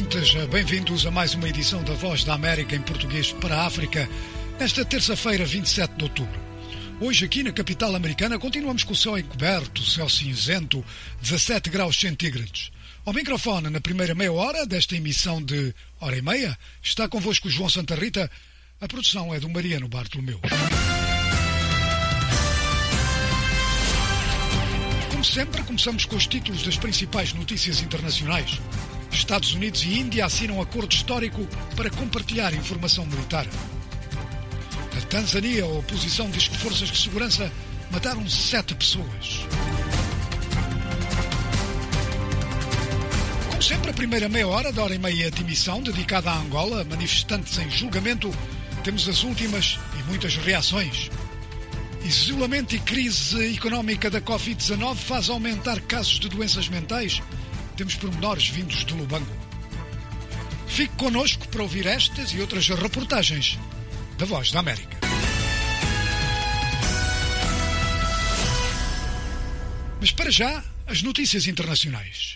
ouvintes, bem-vindos a mais uma edição da Voz da América em português para a África, nesta terça-feira, 27 de outubro. Hoje aqui na capital americana continuamos com o céu encoberto, céu cinzento, 17 graus centígrados. Ao microfone, na primeira meia hora desta emissão de hora e meia, está convosco o João Santa Rita. A produção é do Mariano Bartolomeu. Como sempre, começamos com os títulos das principais notícias internacionais. Estados Unidos e Índia assinam acordo histórico para compartilhar informação militar. Na Tanzânia, a oposição diz que forças de segurança mataram 7 pessoas. Como sempre, a primeira meia hora da hora e meia de emissão dedicada à Angola, manifestantes em julgamento, temos as últimas e muitas reações. Isolamento e crise económica da Covid-19 faz aumentar casos de doenças mentais. Temos pormenores vindos de Lubango. Fique connosco para ouvir estas e outras reportagens da Voz da América. Mas para já, as notícias internacionais.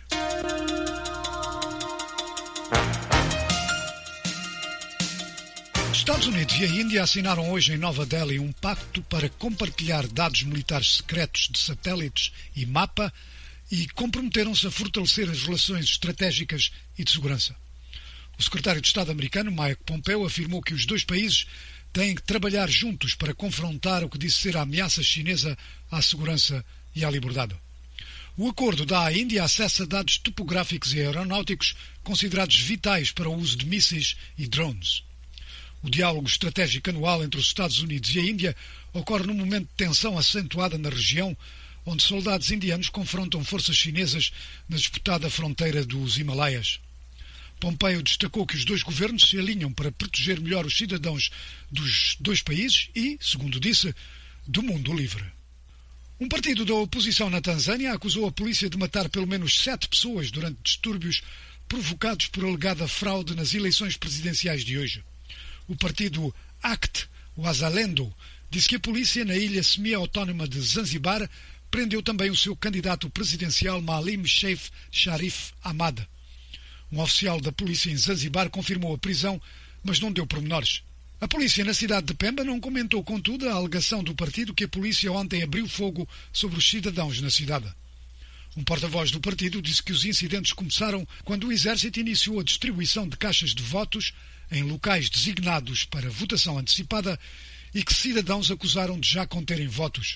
Os Estados Unidos e a Índia assinaram hoje em Nova Delhi um pacto para compartilhar dados militares secretos de satélites e mapa e comprometeram-se a fortalecer as relações estratégicas e de segurança. O secretário de Estado americano, Mike Pompeo, afirmou que os dois países têm que trabalhar juntos para confrontar o que disse ser a ameaça chinesa à segurança e à liberdade. O acordo dá à Índia acesso a dados topográficos e aeronáuticos considerados vitais para o uso de mísseis e drones. O diálogo estratégico anual entre os Estados Unidos e a Índia ocorre num momento de tensão acentuada na região, onde soldados indianos confrontam forças chinesas na disputada fronteira dos Himalaias. Pompeo destacou que os dois governos se alinham para proteger melhor os cidadãos dos dois países e, segundo disse, do mundo livre. Um partido da oposição na Tanzânia acusou a polícia de matar pelo menos 7 pessoas durante distúrbios provocados por alegada fraude nas eleições presidenciais de hoje. O partido ACT Wazalendo disse que a polícia na ilha semi-autónoma de Zanzibar prendeu também o seu candidato presidencial Maalim Seif Sharif Ahmad. Um oficial da polícia em Zanzibar confirmou a prisão, mas não deu pormenores. A polícia na cidade de Pemba não comentou, contudo, a alegação do partido que a polícia ontem abriu fogo sobre os cidadãos na cidade. Um porta-voz do partido disse que os incidentes começaram quando o exército iniciou a distribuição de caixas de votos em locais designados para votação antecipada e que cidadãos acusaram de já conterem votos.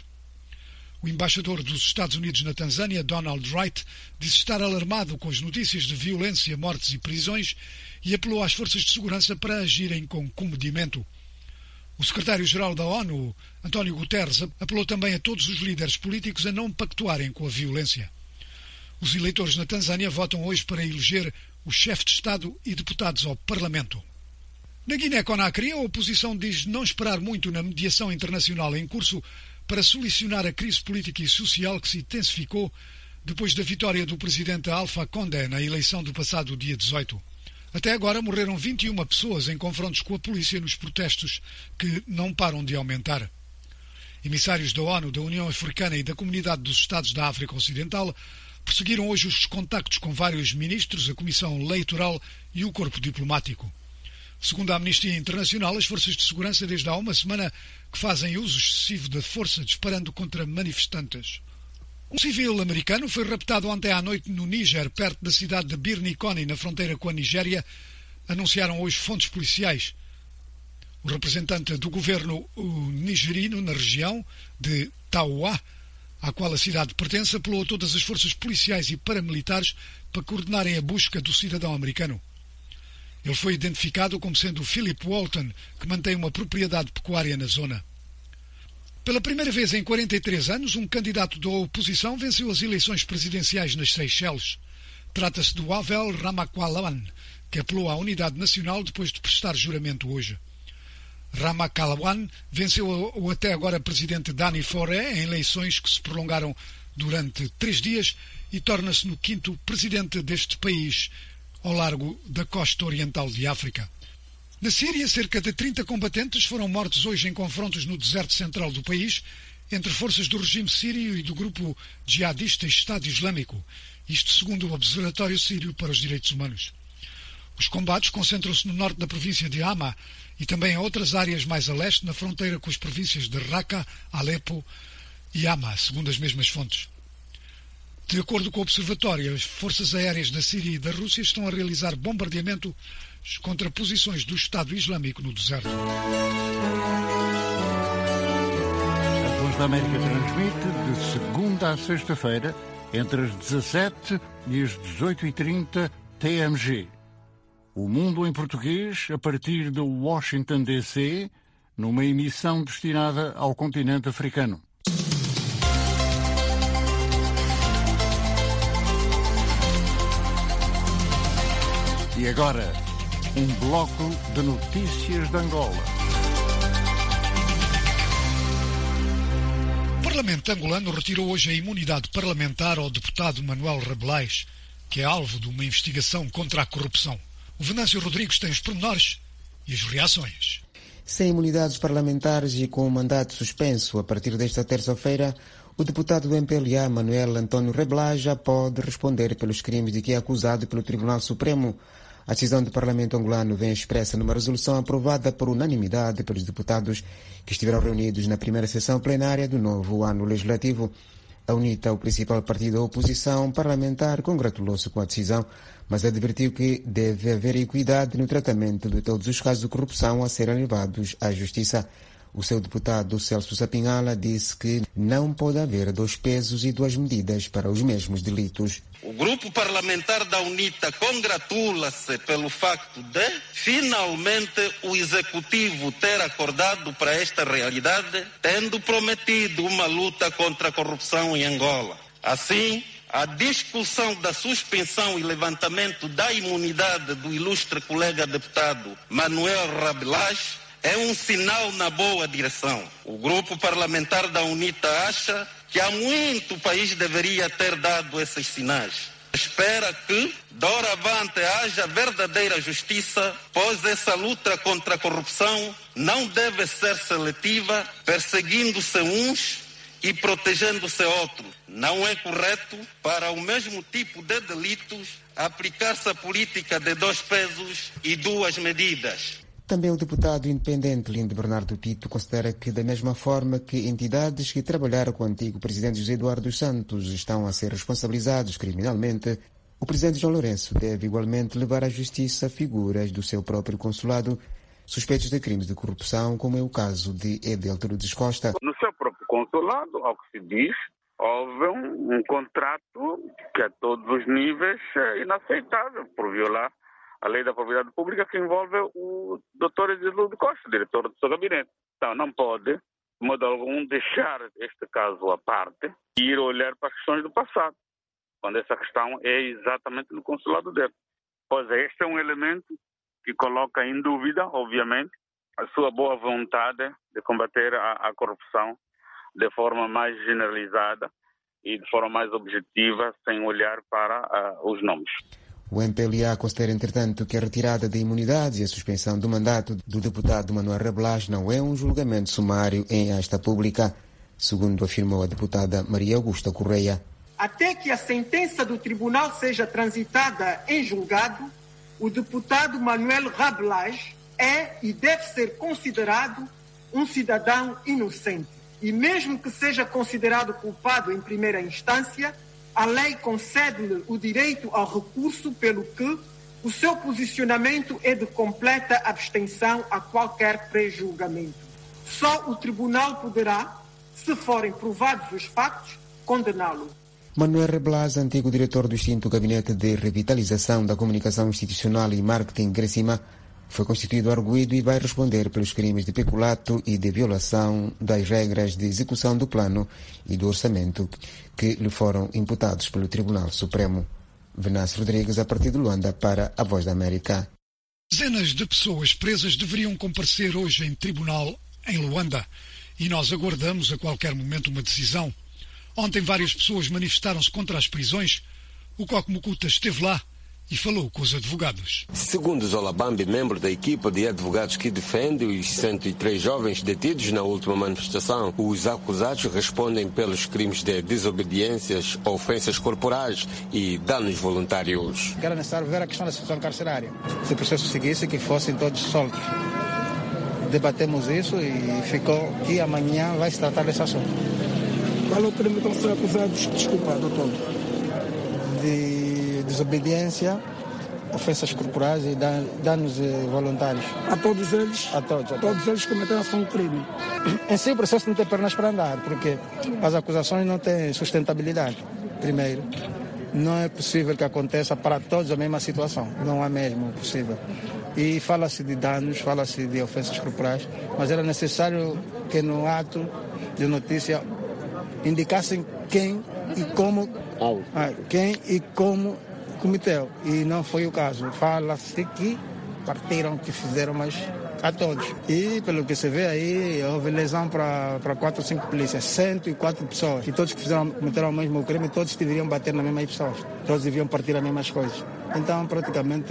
O embaixador dos Estados Unidos na Tanzânia, Donald Wright, disse estar alarmado com as notícias de violência, mortes e prisões e apelou às forças de segurança para agirem com comedimento. O secretário-geral da ONU, António Guterres, apelou também a todos os líderes políticos a não pactuarem com a violência. Os eleitores na Tanzânia votam hoje para eleger o chefe de Estado e deputados ao Parlamento. Na Guiné-Conakry, a oposição diz não esperar muito na mediação internacional em curso para solucionar a crise política e social que se intensificou depois da vitória do presidente Alpha Condé na eleição do passado dia 18. Até agora morreram 21 pessoas em confrontos com a polícia nos protestos que não param de aumentar. Emissários da ONU, da União Africana e da Comunidade dos Estados da África Ocidental prosseguiram hoje os contactos com vários ministros, a Comissão Eleitoral e o corpo diplomático. Segundo a Amnistia Internacional, as forças de segurança desde há uma semana que fazem uso excessivo da força disparando contra manifestantes. Um civil americano foi raptado ontem à noite no Níger, perto da cidade de Birni-Koni, na fronteira com a Nigéria, anunciaram hoje fontes policiais. O representante do governo nigerino na região de Taoua, à qual a cidade pertence, apelou a todas as forças policiais e paramilitares para coordenarem a busca do cidadão americano. Ele foi identificado como sendo Philip Walton, que mantém uma propriedade pecuária na zona. Pela primeira vez em 43 anos, um candidato da oposição venceu as eleições presidenciais nas Seychelles. Trata-se do Havel Ramakalawan, que apelou à unidade nacional depois de prestar juramento hoje. Ramakalawan venceu o até agora presidente Dani Fauré em eleições que se prolongaram durante 3 dias e torna-se no 5º presidente deste país ao largo da costa oriental de África. Na Síria, cerca de 30 combatentes foram mortos hoje em confrontos no deserto central do país entre forças do regime sírio e do grupo jihadista Estado Islâmico, isto segundo o Observatório Sírio para os Direitos Humanos. Os combates concentram-se no norte da província de Hama e também em outras áreas mais a leste, na fronteira com as províncias de Raqqa, Alepo e Hama, segundo as mesmas fontes. De acordo com o observatório, as forças aéreas da Síria e da Rússia estão a realizar bombardeamento contra posições do Estado Islâmico no deserto. A Voz da América transmite de segunda a sexta-feira, entre as 17 e as 18h30 TMG. O Mundo em Português, a partir de Washington, D.C., numa emissão destinada ao continente africano. E agora, um bloco de notícias de Angola. O Parlamento angolano retirou hoje a imunidade parlamentar ao deputado Manuel Rabelais, que é alvo de uma investigação contra a corrupção. O Venâncio Rodrigues tem os pormenores e as reações. Sem imunidades parlamentares e com o mandato suspenso a partir desta terça-feira, o deputado do MPLA, Manuel António Rabelais, já pode responder pelos crimes de que é acusado pelo Tribunal Supremo. A decisão do Parlamento angolano vem expressa numa resolução aprovada por unanimidade pelos deputados que estiveram reunidos na primeira sessão plenária do novo ano legislativo. A UNITA, o principal partido da oposição parlamentar, congratulou-se com a decisão, mas advertiu que deve haver equidade no tratamento de todos os casos de corrupção a serem levados à justiça. O seu deputado Celso Sapinhala disse que não pode haver dois pesos e duas medidas para os mesmos delitos. O grupo parlamentar da UNITA congratula-se pelo facto de, finalmente, o Executivo ter acordado para esta realidade, tendo prometido uma luta contra a corrupção em Angola. Assim, a discussão da suspensão e levantamento da imunidade do ilustre colega deputado Manuel Rabelais é um sinal na boa direção. O grupo parlamentar da UNITA acha que há muito o país deveria ter dado esses sinais. Espera que, doravante, haja verdadeira justiça, pois essa luta contra a corrupção não deve ser seletiva, perseguindo-se uns e protegendo-se outros. Não é correto, para o mesmo tipo de delitos, aplicar-se a política de dois pesos e duas medidas. Também o deputado independente Lindo Bernardo Tito considera que, da mesma forma que entidades que trabalharam com o antigo presidente José Eduardo dos Santos estão a ser responsabilizados criminalmente, o presidente João Lourenço deve igualmente levar à justiça figuras do seu próprio consulado suspeitos de crimes de corrupção, como é o caso de Edelto Lourdes Costa. No seu próprio consulado, ao que se diz, houve um contrato que a todos os níveis é inaceitável por violar a lei da propriedade pública, que envolve o Dr. Edelto de Costa, diretor do seu gabinete. Então não pode, de modo algum, deixar este caso à parte e ir olhar para as questões do passado, quando essa questão é exatamente no consulado dele. Pois este é um elemento que coloca em dúvida, obviamente, a sua boa vontade de combater a corrupção de forma mais generalizada e de forma mais objetiva, sem olhar para os nomes. O MPLA considera, entretanto, que a retirada de imunidades e a suspensão do mandato do deputado Manuel Rabelais não é um julgamento sumário em esta pública, segundo afirmou a deputada Maria Augusta Correia. Até que a sentença do tribunal seja transitada em julgado, o deputado Manuel Rabelais é e deve ser considerado um cidadão inocente. E mesmo que seja considerado culpado em primeira instância, a lei concede-lhe o direito ao recurso, pelo que o seu posicionamento é de completa abstenção a qualquer pré-julgamento. Só o tribunal poderá, se forem provados os factos, condená-lo. Manuel Rabelais, antigo diretor do extinto Gabinete de Revitalização da Comunicação Institucional e Marketing Gracima, foi constituído arguido e vai responder pelos crimes de peculato e de violação das regras de execução do plano e do orçamento que lhe foram imputados pelo Tribunal Supremo. Venâncio Rodrigues, a partir de Luanda, para a Voz da América. Dezenas de pessoas presas deveriam comparecer hoje em tribunal em Luanda e nós aguardamos a qualquer momento uma decisão. Ontem várias pessoas manifestaram-se contra as prisões. O Coque Mucuta esteve lá e falou com os advogados. Segundo Zola Bambi, membro da equipa de advogados que defende os 103 jovens detidos na última manifestação, os acusados respondem pelos crimes de desobediências, ofensas corporais e danos voluntários. Era necessário ver a questão da situação carcerária. Se o processo seguisse, que fossem todos soltos. Debatemos isso e ficou que amanhã vai se tratar desse assunto. Qual é o crime que são acusados? Desculpa, doutor. De desobediência, ofensas corporais e danos voluntários. A todos eles? A todos. Todos eles cometeram um crime. Em si, o processo não tem pernas para andar, porque as acusações não têm sustentabilidade. Primeiro, não é possível que aconteça para todos a mesma situação. Não é mesmo possível. E fala-se de danos, fala-se de ofensas corporais, mas era necessário que no ato de notícia indicassem quem e como cometeu. E não foi o caso. Fala-se que partiram, que fizeram, mas a todos. E pelo que se vê aí, houve lesão para 4 ou 5 polícias, 104 pessoas. E todos que cometeram o mesmo crime, todos deveriam bater nas mesmas pessoas. Todos deviam partir as mesmas coisas. Então, praticamente,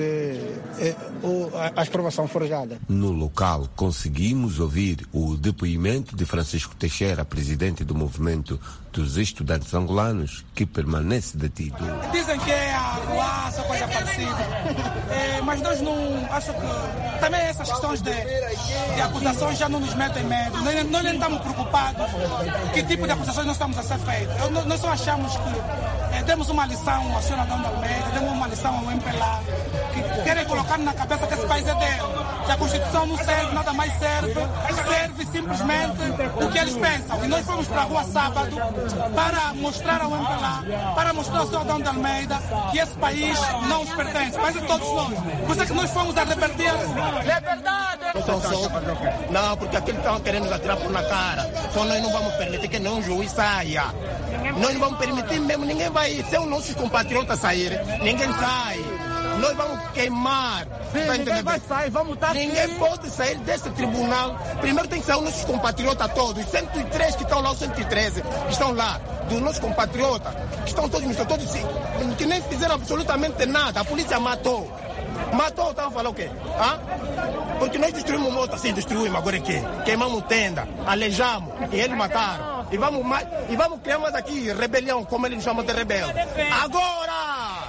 as provas são forjadas. No local, conseguimos ouvir o depoimento de Francisco Teixeira, presidente do movimento dos estudantes angolanos, que permanece detido. Dizem que é a arruaça, coisa parecida. Mas nós não... Acho que também essas questões de acusações já não nos metem medo. Nós nem estamos preocupados que tipo de acusações nós estamos a ser feitas. Nós só achamos que demos uma lição ao senhor Adão de Almeida, demos uma lição ao MPLA, que querem colocar na cabeça que esse país é dele. Que a Constituição não serve, nada mais serve simplesmente o que eles pensam. E nós fomos para a rua sábado para mostrar ao MPLA, para mostrar ao senhor Adão de Almeida que esse país não nos pertence, mas é todos nós. Por isso é que nós fomos a reverter. É verdade! Não, porque aqueles estão querendo nos atirar por na cara. Então nós não vamos permitir que nenhum juiz saia. Nós não vamos permitir mesmo, ninguém vai. Se os nossos compatriotas saírem, ninguém sai. Nós vamos queimar. Sim, ninguém vai sair, vamos estar Ninguém pode sair desse tribunal. Primeiro tem que sair os nossos compatriotas todos. Os 103 que estão lá, os 113 que estão lá, dos nossos compatriotas, que estão todos, que nem fizeram absolutamente nada. A polícia matou. Matou, estava falando o quê? Porque nós destruímos moto, assim, destruímos, agora o quê? Queimamos tenda, aleijamos, e eles mataram. E vamos criar mais aqui rebelião, como eles chamam de rebelde. Agora!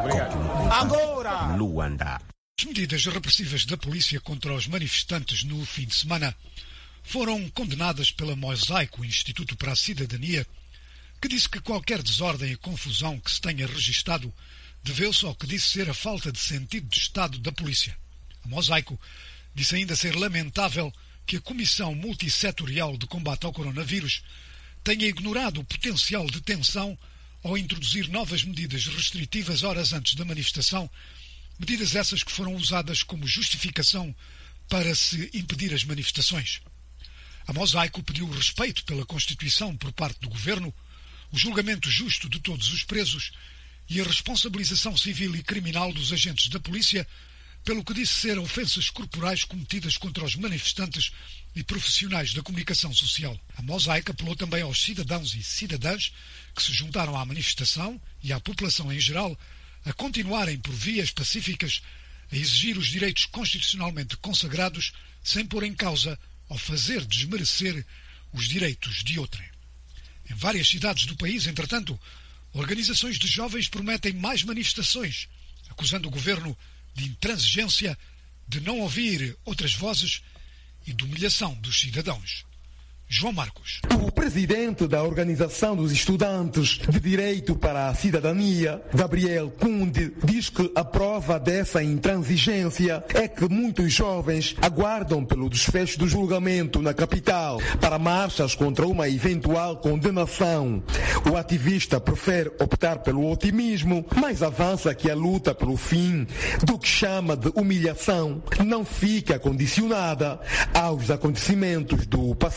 Agora! Luanda. As medidas repressivas da polícia contra os manifestantes no fim de semana foram condenadas pela Mosaico, Instituto para a Cidadania, que disse que qualquer desordem e confusão que se tenha registado deveu-se ao que disse ser a falta de sentido de Estado da polícia. A Mosaico disse ainda ser lamentável que a Comissão Multissetorial de Combate ao Coronavírus tenha ignorado o potencial de tensão ao introduzir novas medidas restritivas horas antes da manifestação, medidas essas que foram usadas como justificação para se impedir as manifestações. A Mosaico pediu respeito pela Constituição por parte do Governo, o julgamento justo de todos os presos e a responsabilização civil e criminal dos agentes da polícia pelo que disse ser ofensas corporais cometidas contra os manifestantes e profissionais da comunicação social. A Mosaico apelou também aos cidadãos e cidadãs que se juntaram à manifestação e à população em geral a continuarem por vias pacíficas a exigir os direitos constitucionalmente consagrados sem pôr em causa ou fazer desmerecer os direitos de outrem. Em várias cidades do país, entretanto, organizações de jovens prometem mais manifestações, acusando o governo de intransigência, de não ouvir outras vozes e de humilhação dos cidadãos. João Marcos. O presidente da Organização dos Estudantes de Direito para a Cidadania, Gabriel Kunde, diz que a prova dessa intransigência é que muitos jovens aguardam pelo desfecho do julgamento na capital para marchas contra uma eventual condenação. O ativista prefere optar pelo otimismo, mas avança que a luta pelo fim do que chama de humilhação não fica condicionada aos acontecimentos do passado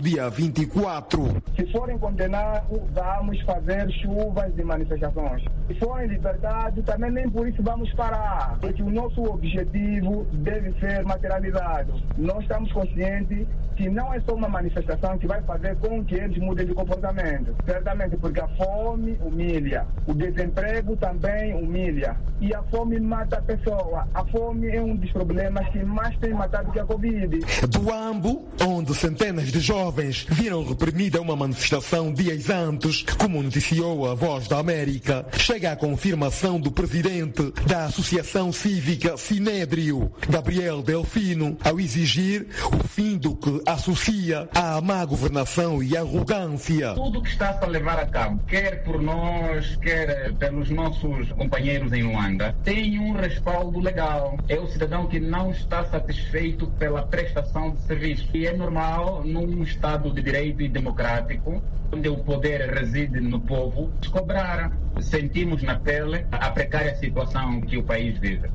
dia 24. Se forem condenados, vamos fazer chuvas de manifestações. Se forem libertados, também nem por isso vamos parar, porque o nosso objetivo deve ser materializado. Nós estamos conscientes que não é só uma manifestação que vai fazer com que eles mudem de comportamento. Certamente, porque a fome humilha, o desemprego também humilha. E a fome mata a pessoa. A fome é um dos problemas que mais tem matado que a Covid. Do Ambo, onde centenas de jovens viram reprimida uma manifestação dias antes, como noticiou a Voz da América, chega a confirmação do presidente da Associação Cívica Sinédrio, Gabriel Delfino, ao exigir o fim do que associa à má governação e arrogância. Tudo que está a levar a cabo, quer por nós, quer pelos nossos companheiros em Luanda, tem um respaldo legal. É o cidadão que não está satisfeito pela prestação de serviço. E é normal, num Estado de direito e democrático, onde o poder reside no povo, cobrar. Sentimos na pele a precária situação que o país vive.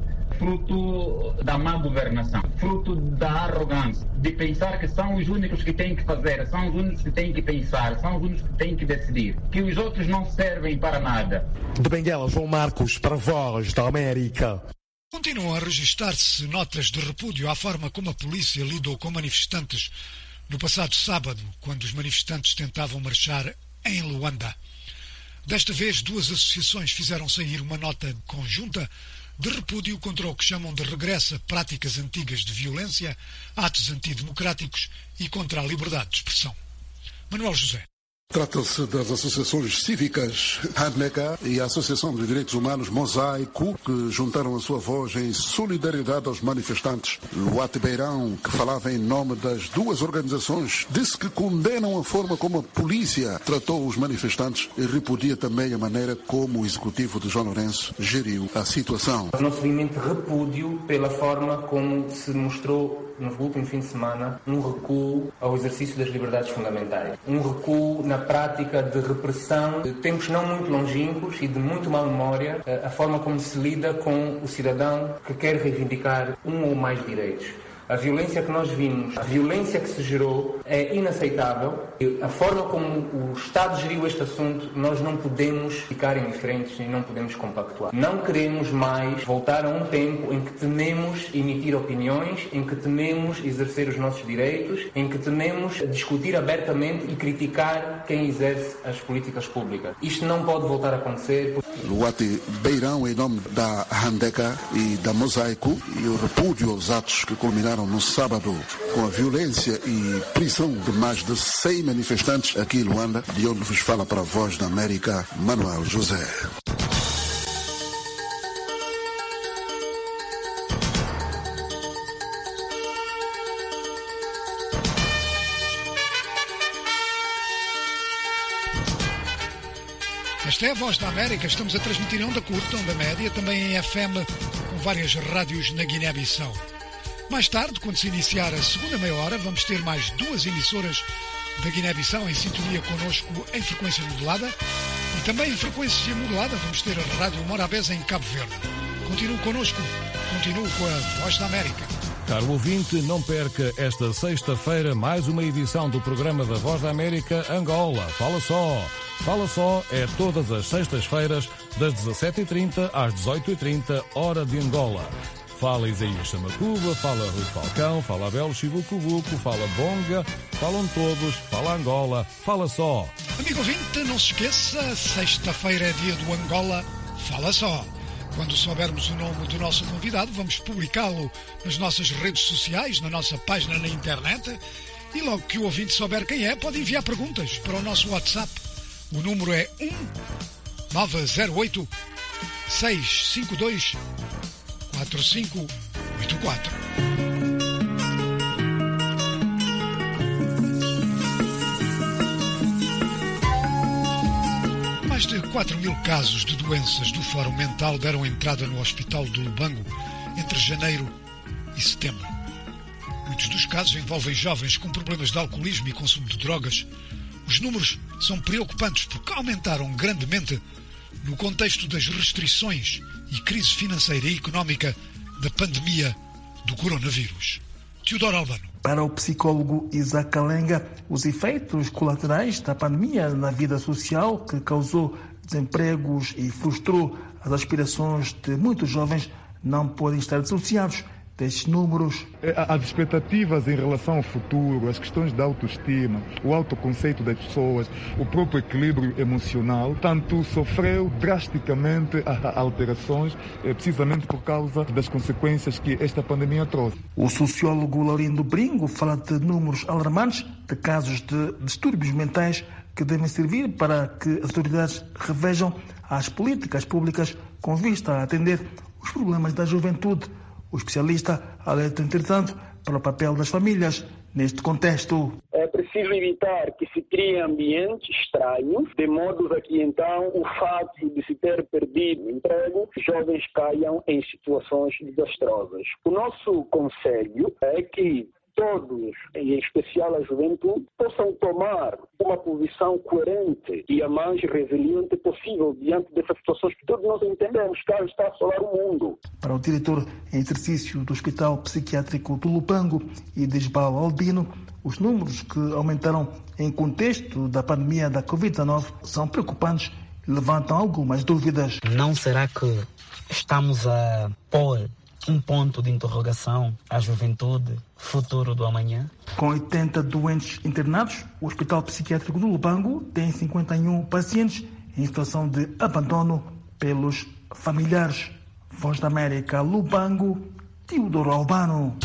Fruto da má governação, fruto da arrogância, de pensar que são os únicos que têm que fazer, são os únicos que têm que pensar, são os únicos que têm que decidir, que os outros não servem para nada. De Benguela, João Marcos, para a Voz da América. Continuam a registrar-se notas de repúdio à forma como a polícia lidou com manifestantes no passado sábado, quando os manifestantes tentavam marchar em Luanda. Desta vez, duas associações fizeram sair uma nota conjunta de repúdio contra o que chamam de regresso a práticas antigas de violência, atos antidemocráticos e contra a liberdade de expressão. Manuel José. Trata-se das associações cívicas Handeka e a Associação de Direitos Humanos Mosaico, que juntaram a sua voz em solidariedade aos manifestantes. Luati Beirão, que falava em nome das duas organizações, disse que condenam a forma como a polícia tratou os manifestantes e repudia também a maneira como o executivo de João Lourenço geriu a situação. O nosso movimento repúdio pela forma como se mostrou no último fim de semana um recuo ao exercício das liberdades fundamentais, um recuo na prática de repressão de tempos não muito longínquos e de muito má memória, a forma como se lida com o cidadão que quer reivindicar um ou mais direitos. A violência que nós vimos, a violência que se gerou é inaceitável. A forma como o Estado geriu este assunto, nós não podemos ficar indiferentes e não podemos compactuar. Não queremos mais voltar a um tempo em que tememos emitir opiniões, em que tememos exercer os nossos direitos, em que tememos discutir abertamente e criticar quem exerce as políticas públicas. Isto não pode voltar a acontecer. Luati Beirão, em nome da Handeka e da Mosaico, e o repúdio aos atos que culminaram no sábado com a violência e prisão de mais de 100 manifestantes aqui em Luanda, de onde vos fala para a Voz da América, Manuel José. Esta é a Voz da América. Estamos a transmitir em onda curta, onda média, também em FM, com várias rádios na Guiné-Bissau. Mais tarde, quando se iniciar a segunda meia hora, vamos ter mais duas emissoras da Guiné-Bissau em sintonia connosco em frequência modulada e também em frequência modulada vamos ter a Rádio Morabeza em Cabo Verde. Continuo connosco, continuo com a Voz da América. Caro ouvinte, não perca esta sexta-feira mais uma edição do programa da Voz da América Angola. Fala só! Fala só é todas as sextas-feiras das 17h30 às 18h30, hora de Angola. Fala Isaías Chamacuba, fala Rui Falcão, fala Abel Chibucubuco, fala Bonga, falam todos, fala Angola, fala só. Amigo ouvinte, não se esqueça, sexta-feira é dia do Angola, fala só. Quando soubermos o nome do nosso convidado, vamos publicá-lo nas nossas redes sociais, na nossa página na internet, e logo que o ouvinte souber quem é, pode enviar perguntas para o nosso WhatsApp. O número é 1908 652 4584. Mais de 4.000 casos de doenças do Fórum Mental deram entrada no Hospital do Lubango entre janeiro e setembro. Muitos dos casos envolvem jovens com problemas de alcoolismo e consumo de drogas. Os números são preocupantes porque aumentaram grandemente no contexto das restrições e crise financeira e económica da pandemia do coronavírus. Teodoro Albano. Para o psicólogo Isaac Kalenga, os efeitos colaterais da pandemia na vida social, que causou desempregos e frustrou as aspirações de muitos jovens, não podem estar dissociados destes números. As expectativas em relação ao futuro, as questões da autoestima, o autoconceito das pessoas, o próprio equilíbrio emocional, tanto sofreu drasticamente alterações, precisamente por causa das consequências que esta pandemia trouxe. O sociólogo Laurindo Bringo fala de números alarmantes de casos de distúrbios mentais que devem servir para que as autoridades revejam as políticas públicas com vista a atender os problemas da juventude. O especialista alerta, entretanto, para o papel das famílias neste contexto. É preciso evitar que se criem ambientes estranhos, de modo a que então o fato de se ter perdido o emprego, jovens caiam em situações desastrosas. O nosso conselho é que todos, em especial a juventude, possam tomar uma posição coerente e a mais resiliente possível diante dessas situações que todos nós entendemos que está a assolar o mundo. Para o diretor em exercício do Hospital Psiquiátrico do Lupango e de Isbal Albino, os números que aumentaram em contexto da pandemia da Covid-19 são preocupantes e levantam algumas dúvidas. Não será que estamos a pôr um ponto de interrogação à juventude, futuro do amanhã? Com 80 doentes internados, o Hospital Psiquiátrico do Lubango tem 51 pacientes em situação de abandono pelos familiares. Voz da América, Lubango, Teodoro Albano.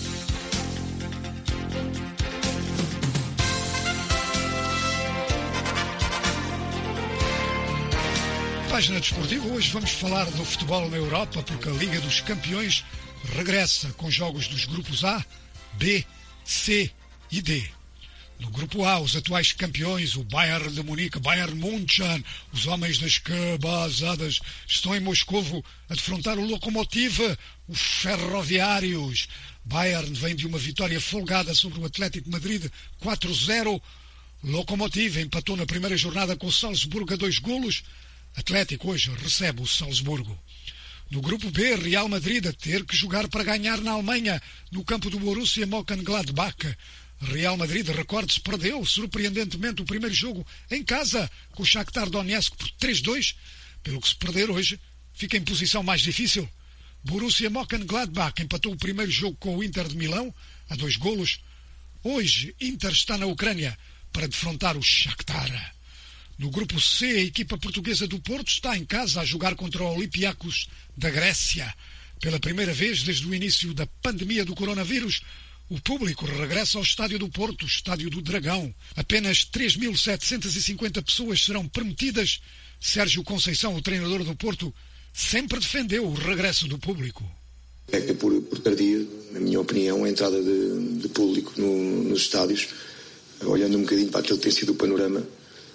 Página desportiva, hoje vamos falar do futebol na Europa, porque a Liga dos Campeões regressa com jogos dos grupos A, B, C e D. No grupo A, os atuais campeões, o Bayern de Munique, Bayern München, os homens das cabazadas, estão em Moscovo a defrontar o Lokomotiv, os ferroviários. Bayern vem de uma vitória folgada sobre o Atlético de Madrid, 4-0. Lokomotiv empatou na primeira jornada com o Salzburgo a 2-golos. Atlético hoje recebe o Salzburgo. No grupo B, Real Madrid a ter que jogar para ganhar na Alemanha, no campo do Borussia Mönchengladbach. Real Madrid, recorde-se, perdeu surpreendentemente o primeiro jogo em casa com o Shakhtar Donetsk por 3-2. Pelo que se perder hoje, fica em posição mais difícil. Borussia Mönchengladbach empatou o primeiro jogo com o Inter de Milão a 2-golos. Hoje, Inter está na Ucrânia para defrontar o Shakhtar. No grupo C, a equipa portuguesa do Porto está em casa a jogar contra o Olympiacos da Grécia. Pela primeira vez desde o início da pandemia do coronavírus, o público regressa ao Estádio do Porto, o Estádio do Dragão. Apenas 3.750 pessoas serão permitidas. Sérgio Conceição, o treinador do Porto, sempre defendeu o regresso do público. É por tardia, na minha opinião, a entrada de público nos estádios, olhando um bocadinho para aquele que tem sido o panorama,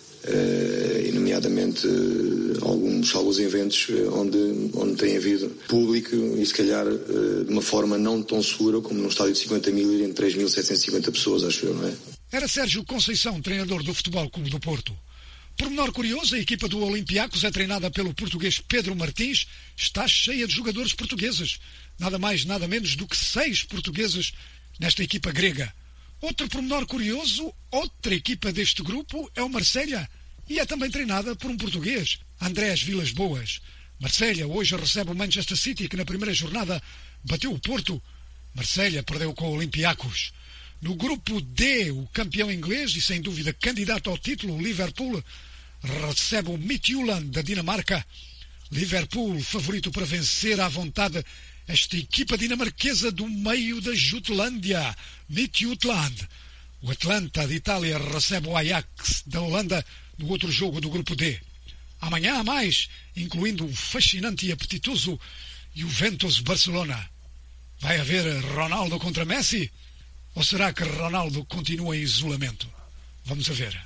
e nomeadamente alguns eventos onde tem havido público e se calhar de uma forma não tão segura como num estádio de 50 mil e entre 3.750 pessoas, acho eu, não é? Era Sérgio Conceição, treinador do Futebol Clube do Porto. Por menor curioso, a equipa do Olympiacos é treinada pelo português Pedro Martins, está cheia de jogadores portugueses. Nada mais, nada menos do que 6 portugueses nesta equipa grega. Outro pormenor curioso, outra equipa deste grupo é o Marselha e é também treinada por um português, Andrés Vilas-Boas. Marselha hoje recebe o Manchester City, que na primeira jornada bateu o Porto. Marselha perdeu com o Olympiacos. No grupo D, o campeão inglês e sem dúvida candidato ao título, o Liverpool, recebe o Midtjylland da Dinamarca. Liverpool, favorito para vencer à vontade esta equipa dinamarquesa do meio da Jutlândia, Midtjylland. O Atlanta de Itália recebe o Ajax da Holanda no outro jogo do grupo D. Amanhã há mais, incluindo um fascinante e apetitoso Juventus Barcelona. Vai haver Ronaldo contra Messi? Ou será que Ronaldo continua em isolamento? Vamos a ver.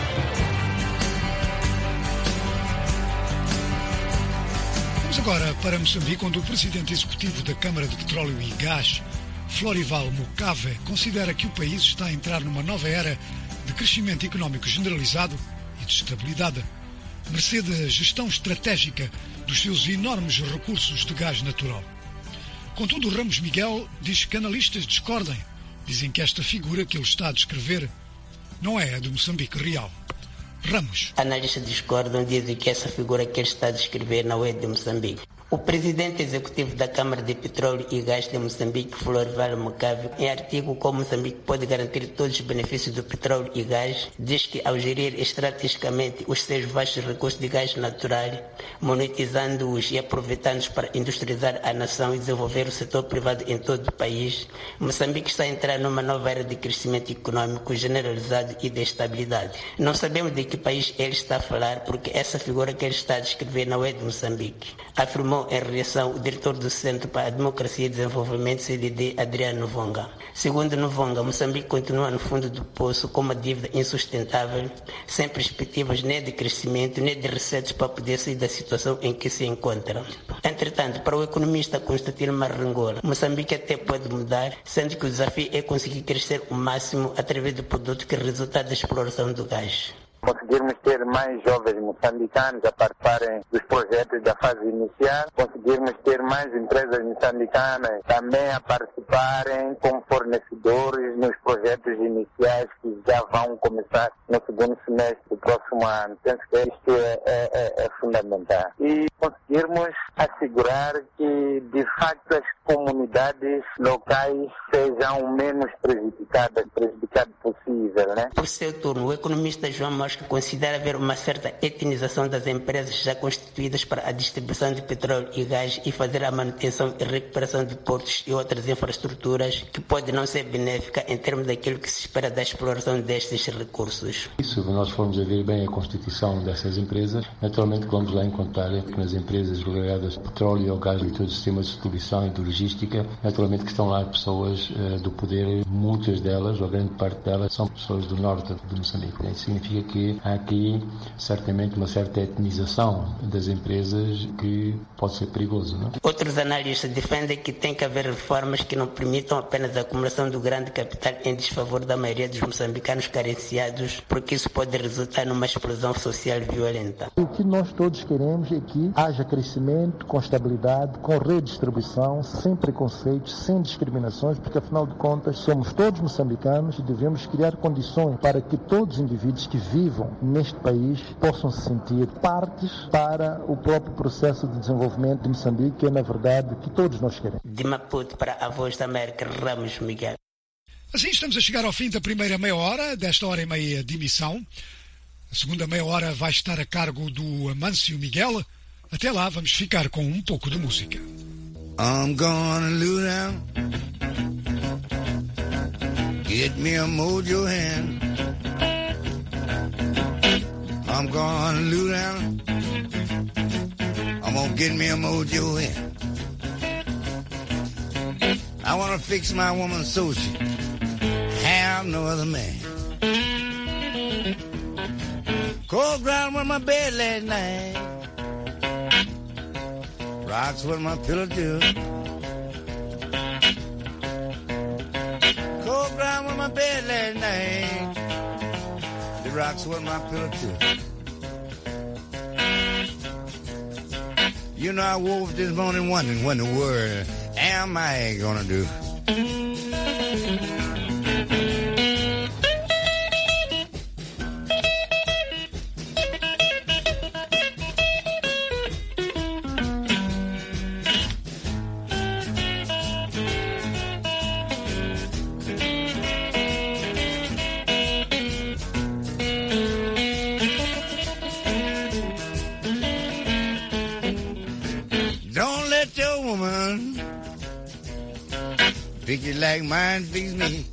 Vamos agora para Moçambique, onde o presidente executivo da Câmara de Petróleo e Gás, Florival Mocave, considera que o país está a entrar numa nova era de crescimento económico generalizado e de estabilidade, mercê da gestão estratégica dos seus enormes recursos de gás natural. Contudo, Ramos Miguel diz que analistas discordem Dizem que esta figura que ele está a descrever não é a de Moçambique real. Ramos. Analistas discordam, dizem que essa figura que ele está a descrever não é de Moçambique. O presidente executivo da Câmara de Petróleo e Gás de Moçambique, Florival Mucávio, em artigo como Moçambique pode garantir todos os benefícios do petróleo e gás, diz que ao gerir estrategicamente os seus vastos recursos de gás natural, monetizando-os e aproveitando-os para industrializar a nação e desenvolver o setor privado em todo o país, Moçambique está a entrar numa nova era de crescimento econômico generalizado e de estabilidade. Não sabemos de que país ele está a falar, porque essa figura que ele está a descrever não é de Moçambique, afirmou em reação o diretor do Centro para a Democracia e Desenvolvimento, CDD, Adriano Vonga. Segundo Novonga, Moçambique continua no fundo do poço com uma dívida insustentável, sem perspectivas nem de crescimento, nem de receitas para poder sair da situação em que se encontra. Entretanto, para o economista Constantino Marrangola, Moçambique até pode mudar, sendo que o desafio é conseguir crescer o máximo através do produto que resulta da exploração do gás. Conseguirmos ter mais jovens moçambicanos a participarem dos projetos da fase inicial, conseguirmos ter mais empresas moçambicanas também a participarem como fornecedores nos projetos iniciais que já vão começar no segundo semestre do próximo ano. Penso que isto é fundamental. E conseguirmos assegurar que, de facto, as comunidades locais sejam o menos prejudicadas possível, né? Por seu turno, o economista João Mosca considera haver uma certa etnização das empresas já constituídas para a distribuição de petróleo e gás e fazer a manutenção e recuperação de portos e outras infraestruturas que pode não ser benéfica em termos daquilo que se espera da exploração destes recursos. Se nós formos a ver bem a constituição dessas empresas, naturalmente vamos lá encontrar que nas empresas ligadas ao petróleo e ao gás e todo o sistema de distribuição e de logística, naturalmente que estão lá pessoas do poder, muitas delas, ou grande parte delas, são pessoas do norte de Moçambique. Isso significa que há aqui certamente uma certa etnização das empresas que pode ser perigoso, não? Outros analistas defendem que tem que haver reformas que não permitam apenas a acumulação do grande capital em desfavor da maioria dos moçambicanos carenciados, porque isso pode resultar numa explosão social violenta. O que nós todos queremos é que haja crescimento com estabilidade, com redistribuição, sem preconceitos, sem discriminações, porque afinal de contas somos todos moçambicanos e devemos criar condições para que todos os indivíduos que vivam neste país possam se sentir partes para o próprio processo de desenvolvimento de Moçambique, que é na verdade que todos nós queremos. De Maputo para a Voz da América, Ramos Miguel. Assim estamos a chegar ao fim da primeira meia hora, desta hora e meia de emissão. A segunda meia hora vai estar a cargo do Amâncio Miguel. Até lá vamos ficar com um pouco de música. I'm gonna lose down, get me a mojo hand. I'm gonna lose down, I'm gonna get me a mojo hand. I wanna fix my woman so she have no other man. Cold ground with my bed last night, rocks with my pillow too. Cold ground with my bed last night, the rocks with my pillow too. You know, I woke up this morning wondering what in the world am I gonna do? Fix it like mine fix me.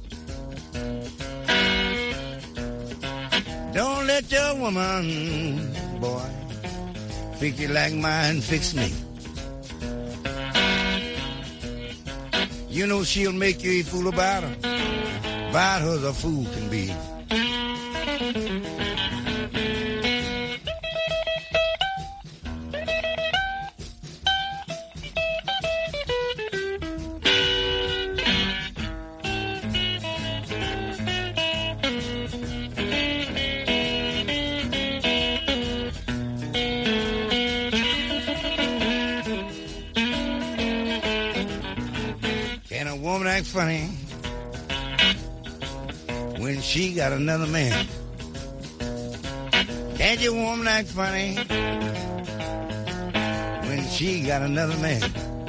Don't let your woman, boy, fix it like mine fix me. You know she'll make you a fool about her as a fool can be. Funny when she got another man. Can't your woman act funny when she got another man?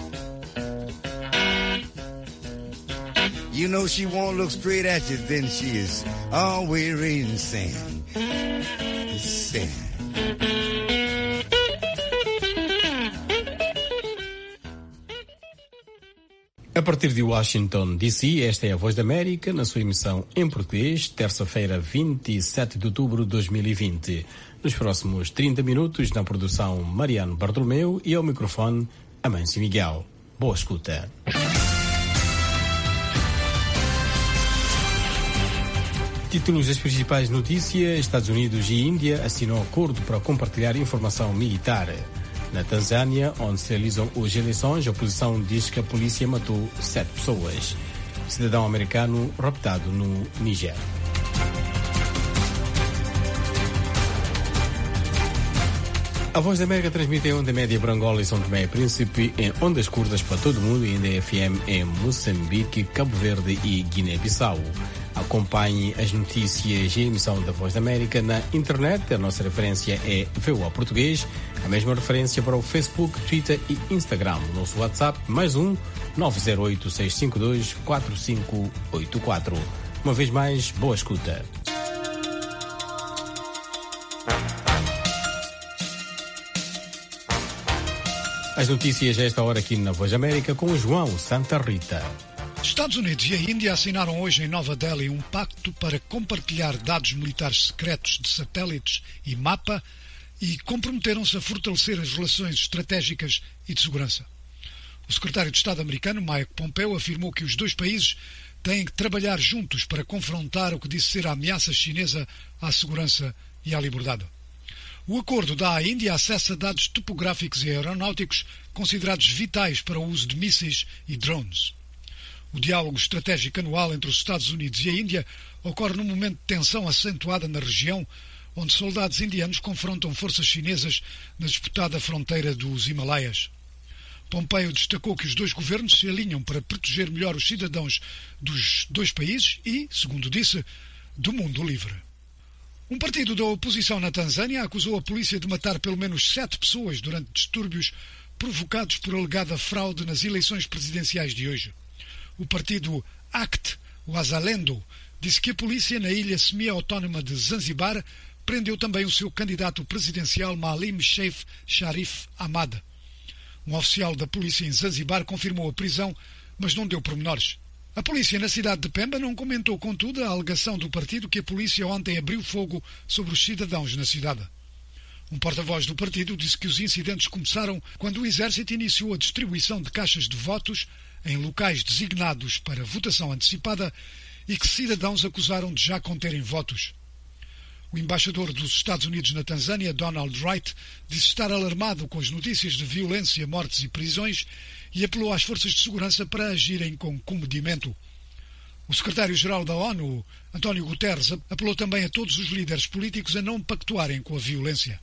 You know she won't look straight at you, then she is always raising sand. Sand. A partir de Washington, D.C., esta é a Voz da América, na sua emissão em português, terça-feira, 27 de outubro de 2020. Nos próximos 30 minutos, na produção Mariano Bartolomeu e ao microfone Amâncio Miguel. Boa escuta. Títulos das principais notícias: Estados Unidos e Índia assinam acordo para compartilhar informação militar. Na Tanzânia, onde se realizam hoje eleições, a oposição diz que a polícia matou 7 pessoas. Cidadão americano raptado no Níger. A Voz da América transmite em onda média para Angola e São Tomé e Príncipe, em ondas curtas para todo o mundo e em FM em Moçambique, Cabo Verde e Guiné-Bissau. Acompanhe as notícias e a emissão da Voz da América na internet. A nossa referência é VOA Português. A mesma referência para o Facebook, Twitter e Instagram. O nosso WhatsApp, +1 908 652 4584. Uma vez mais, boa escuta. As notícias a esta hora aqui na Voz da América com João Santa Rita. Estados Unidos e a Índia assinaram hoje em Nova Delhi um pacto para compartilhar dados militares secretos de satélites e mapa e comprometeram-se a fortalecer as relações estratégicas e de segurança. O secretário de Estado americano, Mike Pompeo, afirmou que os dois países têm que trabalhar juntos para confrontar o que disse ser a ameaça chinesa à segurança e à liberdade. O acordo dá à Índia acesso a dados topográficos e aeronáuticos considerados vitais para o uso de mísseis e drones. O diálogo estratégico anual entre os Estados Unidos e a Índia ocorre num momento de tensão acentuada na região, onde soldados indianos confrontam forças chinesas na disputada fronteira dos Himalaias. Pompeo destacou que os dois governos se alinham para proteger melhor os cidadãos dos dois países e, segundo disse, do mundo livre. Um partido da oposição na Tanzânia acusou a polícia de matar pelo menos 7 pessoas durante distúrbios provocados por alegada fraude nas eleições presidenciais de hoje. O partido ACT, o Wazalendo, disse que a polícia na ilha semi-autónoma de Zanzibar prendeu também o seu candidato presidencial Maalim Seif Sharif Ahmad. Um oficial da polícia em Zanzibar confirmou a prisão, mas não deu pormenores. A polícia na cidade de Pemba não comentou, contudo, a alegação do partido que a polícia ontem abriu fogo sobre os cidadãos na cidade. Um porta-voz do partido disse que os incidentes começaram quando o exército iniciou a distribuição de caixas de votos em locais designados para votação antecipada e que cidadãos acusaram de já conterem votos. O embaixador dos Estados Unidos na Tanzânia, Donald Wright, disse estar alarmado com as notícias de violência, mortes e prisões e apelou às forças de segurança para agirem com comedimento. O secretário-geral da ONU, António Guterres, apelou também a todos os líderes políticos a não pactuarem com a violência.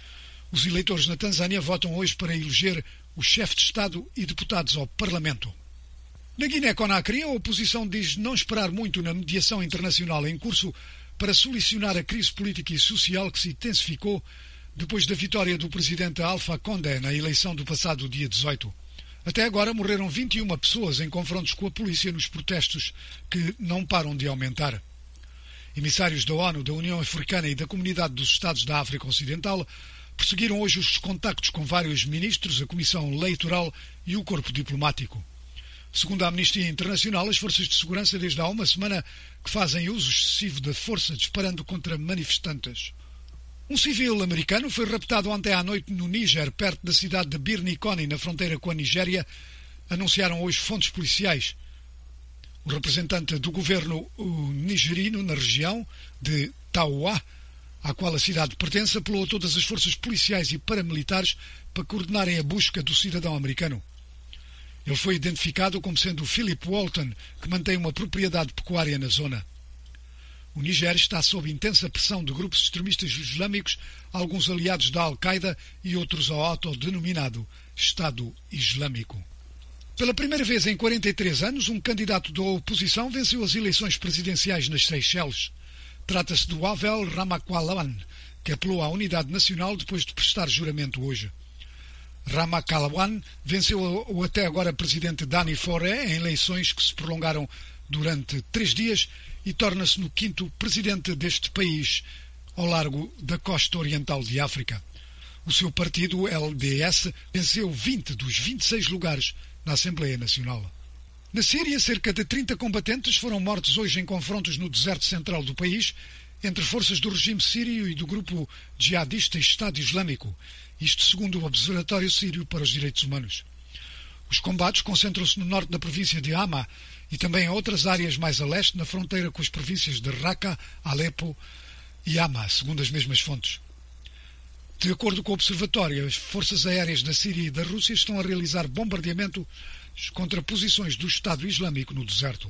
Os eleitores na Tanzânia votam hoje para eleger o chefe de Estado e deputados ao Parlamento. Na Guiné-Conakry, a oposição diz não esperar muito na mediação internacional em curso para solucionar a crise política e social que se intensificou depois da vitória do presidente Alpha Condé na eleição do passado dia 18. Até agora morreram 21 pessoas em confrontos com a polícia nos protestos que não param de aumentar. Emissários da ONU, da União Africana e da Comunidade dos Estados da África Ocidental prosseguiram hoje os contactos com vários ministros, a Comissão Eleitoral e o corpo diplomático. Segundo a Amnistia Internacional, as forças de segurança desde há uma semana que fazem uso excessivo da força disparando contra manifestantes. Um civil americano foi raptado ontem à noite no Níger, perto da cidade de Birnikoni, na fronteira com a Nigéria, anunciaram hoje fontes policiais. O representante do governo nigerino na região de Taoua, à qual a cidade pertence, apelou a todas as forças policiais e paramilitares para coordenarem a busca do cidadão americano. Ele foi identificado como sendo Philip Walton, que mantém uma propriedade pecuária na zona. O Níger está sob intensa pressão de grupos extremistas islâmicos, alguns aliados da Al-Qaeda e outros ao autodenominado Estado Islâmico. Pela primeira vez em 43 anos, um candidato da oposição venceu as eleições presidenciais nas Seychelles. Trata-se do Avel Ramakalawan, que apelou à unidade nacional depois de prestar juramento hoje. Ramakalawan venceu o até agora presidente Dani Faure em eleições que se prolongaram durante 3 dias e torna-se no 5º presidente deste país ao largo da costa oriental de África. O seu partido, o LDS, venceu 20 dos 26 lugares na Assembleia Nacional. Na Síria, cerca de 30 combatentes foram mortos hoje em confrontos no deserto central do país entre forças do regime sírio e do grupo jihadista Estado Islâmico, isto segundo o Observatório Sírio para os Direitos Humanos. Os combates concentram-se no norte da província de Hama e também em outras áreas mais a leste, na fronteira com as províncias de Raqqa, Alepo e Hama, segundo as mesmas fontes. De acordo com o Observatório, as forças aéreas da Síria e da Rússia estão a realizar bombardeamento contra posições do Estado Islâmico no deserto.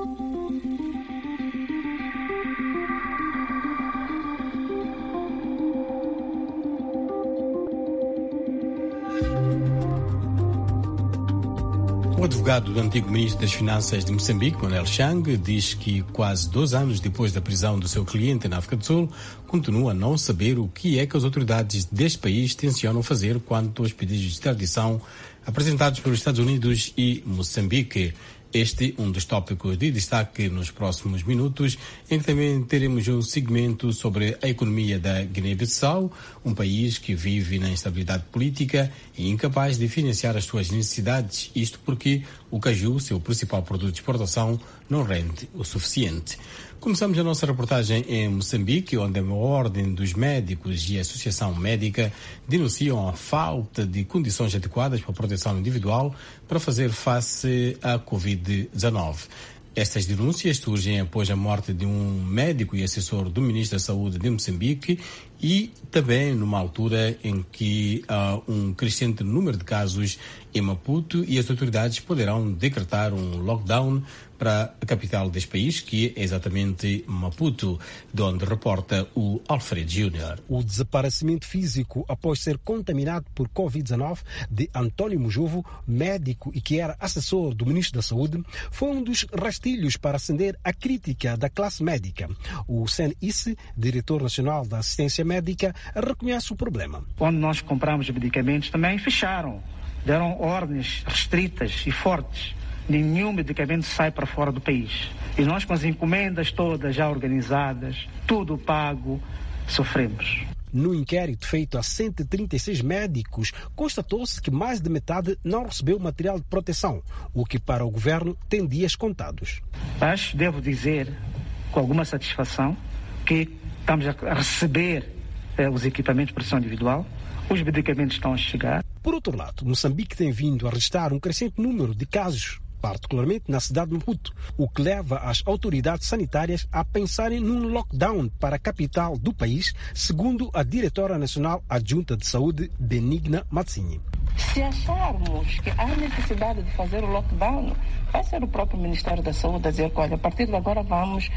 O advogado do antigo ministro das Finanças de Moçambique, Manuel Chang, diz que quase 2 anos depois da prisão do seu cliente na África do Sul, continua a não saber o que é que as autoridades deste país tencionam fazer quanto aos pedidos de extradição apresentados pelos Estados Unidos e Moçambique. Este um dos tópicos de destaque nos próximos minutos, em que também teremos um segmento sobre a economia da Guiné-Bissau, um país que vive na instabilidade política e incapaz de financiar as suas necessidades, isto porque o caju, seu principal produto de exportação, não rende o suficiente. Começamos a nossa reportagem em Moçambique, onde a Ordem dos Médicos e a Associação Médica denunciam a falta de condições adequadas para a proteção individual para fazer face à Covid-19. Estas denúncias surgem após a morte de um médico e assessor do Ministro da Saúde de Moçambique e também numa altura em que há um crescente número de casos em Maputo e as autoridades poderão decretar um lockdown para a capital deste país, que é exatamente Maputo, de onde reporta o Alfredo Júnior. O desaparecimento físico após ser contaminado por Covid-19 de António Mujovo, médico e que era assessor do Ministro da Saúde, foi um dos rastilhos para acender a crítica da classe médica. O CNIS, diretor nacional da assistência médica, reconhece o problema. Quando nós compramos medicamentos também fecharam, deram ordens restritas e fortes. Nenhum medicamento sai para fora do país. E nós, com as encomendas todas já organizadas, tudo pago, sofremos. No inquérito feito a 136 médicos, constatou-se que mais de metade não recebeu material de proteção, o que para o governo tem dias contados. Mas devo dizer, com alguma satisfação, que estamos a receber os equipamentos de proteção individual, os medicamentos estão a chegar. Por outro lado, Moçambique tem vindo a registrar um crescente número de casos, particularmente na cidade de Maputo, o que leva as autoridades sanitárias a pensarem num lockdown para a capital do país, segundo a diretora nacional adjunta de saúde, Benigna Matsinyi. Se acharmos que há necessidade de fazer o lockdown, vai ser o próprio Ministério da Saúde a dizer que, olha, a partir de agora vamos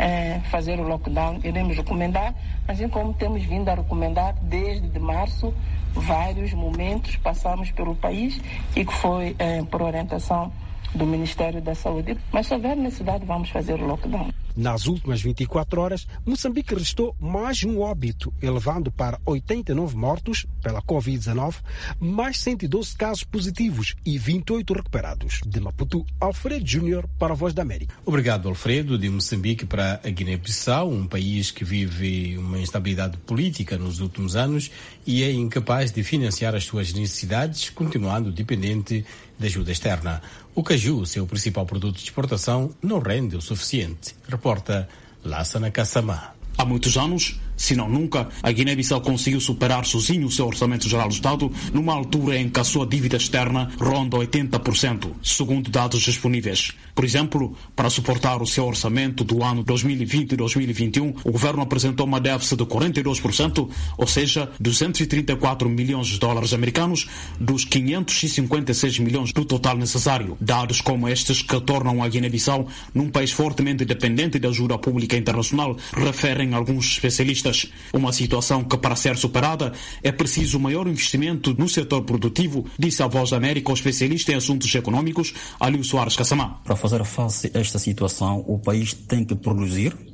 fazer o lockdown, iremos recomendar, assim como temos vindo a recomendar desde de março, vários momentos passamos pelo país e que foi por orientação do Ministério da Saúde. Mas se houver necessidade, vamos fazer o lockdown. Nas últimas 24 horas, Moçambique registrou mais um óbito, elevando para 89 mortos pela Covid-19, mais 112 casos positivos e 28 recuperados. De Maputo, Alfredo Júnior para a Voz da América. Obrigado, Alfredo. De Moçambique para a Guiné-Bissau, um país que vive uma instabilidade política nos últimos anos e é incapaz de financiar as suas necessidades, continuando dependente de ajuda externa. O caju, seu principal produto de exportação, não rende o suficiente. Reporta Lassana Kassamá. Há muitos anos, se não nunca, a Guiné-Bissau conseguiu superar sozinho o seu orçamento geral do Estado numa altura em que a sua dívida externa ronda 80%, segundo dados disponíveis. Por exemplo, para suportar o seu orçamento do ano 2020 e 2021, o governo apresentou uma déficit de 42%, ou seja, 234 milhões de dólares americanos dos 556 milhões do total necessário. Dados como estes que tornam a Guiné-Bissau num país fortemente dependente da ajuda pública internacional, referem alguns especialistas. Uma situação que, para ser superada, é preciso maior investimento no setor produtivo, disse a Voz da América o especialista em assuntos econômicos, Alio Soares Kassamá. Para fazer face a esta situação, o país tem que produzir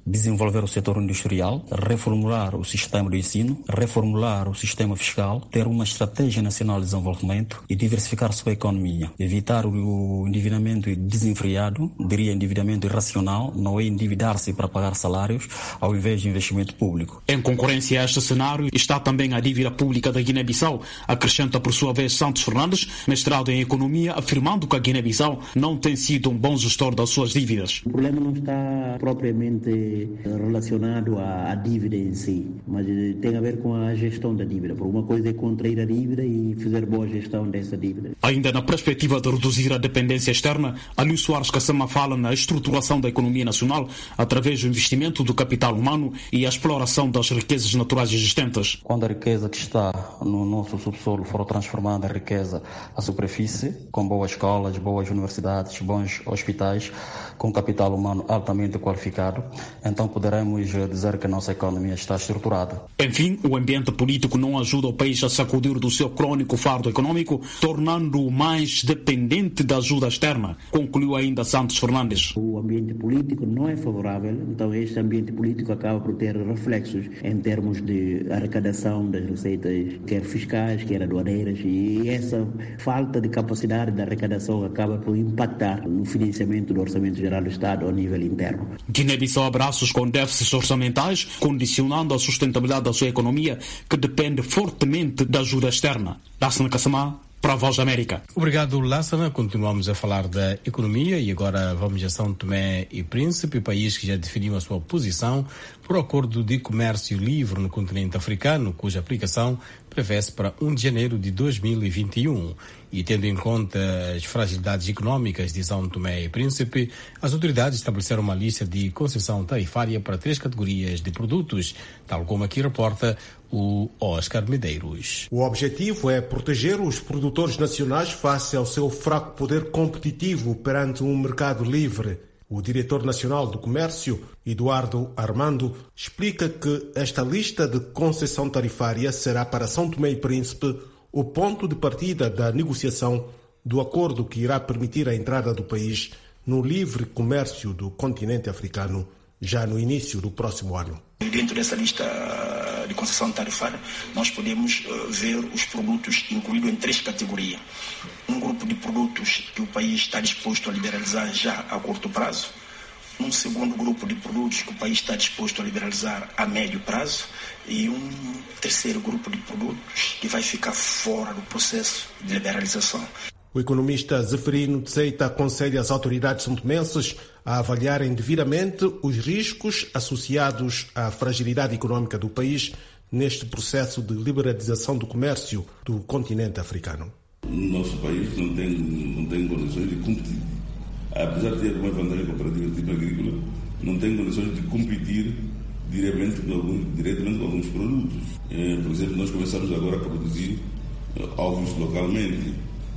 desenvolver o setor industrial, reformular o sistema de ensino, reformular o sistema fiscal, ter uma estratégia nacional de desenvolvimento e diversificar sua economia. Evitar o endividamento desenfreado, diria endividamento irracional, não é endividar-se para pagar salários ao invés de investimento público. Em concorrência a este cenário está também a dívida pública da Guiné-Bissau, acrescenta por sua vez Santos Fernandes, mestrado em economia, afirmando que a Guiné-Bissau não tem sido um bom gestor das suas dívidas. O problema não está propriamente relacionado à dívida em si, mas tem a ver com a gestão da dívida. Por uma coisa é contrair a dívida e fazer boa gestão dessa dívida. Ainda na perspectiva de reduzir a dependência externa, Alio Soares Kassama fala na estruturação da economia nacional através do investimento do capital humano e a exploração das riquezas naturais existentes. Quando a riqueza que está no nosso subsolo for transformada em riqueza à superfície, com boas escolas, boas universidades, bons hospitais, com capital humano altamente qualificado, então poderemos dizer que a nossa economia está estruturada. Enfim, o ambiente político não ajuda o país a sacudir do seu crônico fardo econômico, tornando-o mais dependente da ajuda externa, concluiu ainda Santos Fernandes. O ambiente político não é favorável, então este ambiente político acaba por ter reflexos em termos de arrecadação das receitas, quer fiscais, quer aduaneiras, e essa falta de capacidade de arrecadação acaba por impactar no financiamento do Orçamento Geral do Estado ao nível interno. Guiné-Bissau abraços com déficits orçamentais, condicionando a sustentabilidade da sua economia, que depende fortemente da ajuda externa. Lassana Kassama, para a Voz da América. Obrigado, Lassana. Continuamos a falar da economia e agora vamos a São Tomé e Príncipe, país que já definiu a sua posição por acordo de comércio livre no continente africano, cuja aplicação prevê-se para 1 de janeiro de 2021. E tendo em conta as fragilidades econômicas de São Tomé e Príncipe, as autoridades estabeleceram uma lista de concessão tarifária para 3 categorias de produtos, tal como aqui reporta o Oscar Medeiros. O objetivo é proteger os produtores nacionais face ao seu fraco poder competitivo perante um mercado livre. O diretor nacional do comércio, Eduardo Armando, explica que esta lista de concessão tarifária será para São Tomé e Príncipe o ponto de partida da negociação do acordo que irá permitir a entrada do país no livre comércio do continente africano já no início do próximo ano. Dentro dessa lista de concessão tarifária, nós podemos ver os produtos incluídos em 3 categorias. Um grupo de produtos que o país está disposto a liberalizar já a curto prazo. Um segundo grupo de produtos que o país está disposto a liberalizar a médio prazo. E um terceiro grupo de produtos que vai ficar fora do processo de liberalização. O economista Zeferino Tseita aconselha as autoridades santomenses a avaliarem devidamente os riscos associados à fragilidade econômica do país neste processo de liberalização do comércio do continente africano. O nosso país não tem condições de competir. Apesar de ter uma vantagem comparativa tipo agrícola, não tem condições de competir diretamente com alguns produtos. Por exemplo, nós começamos agora a produzir ovos localmente,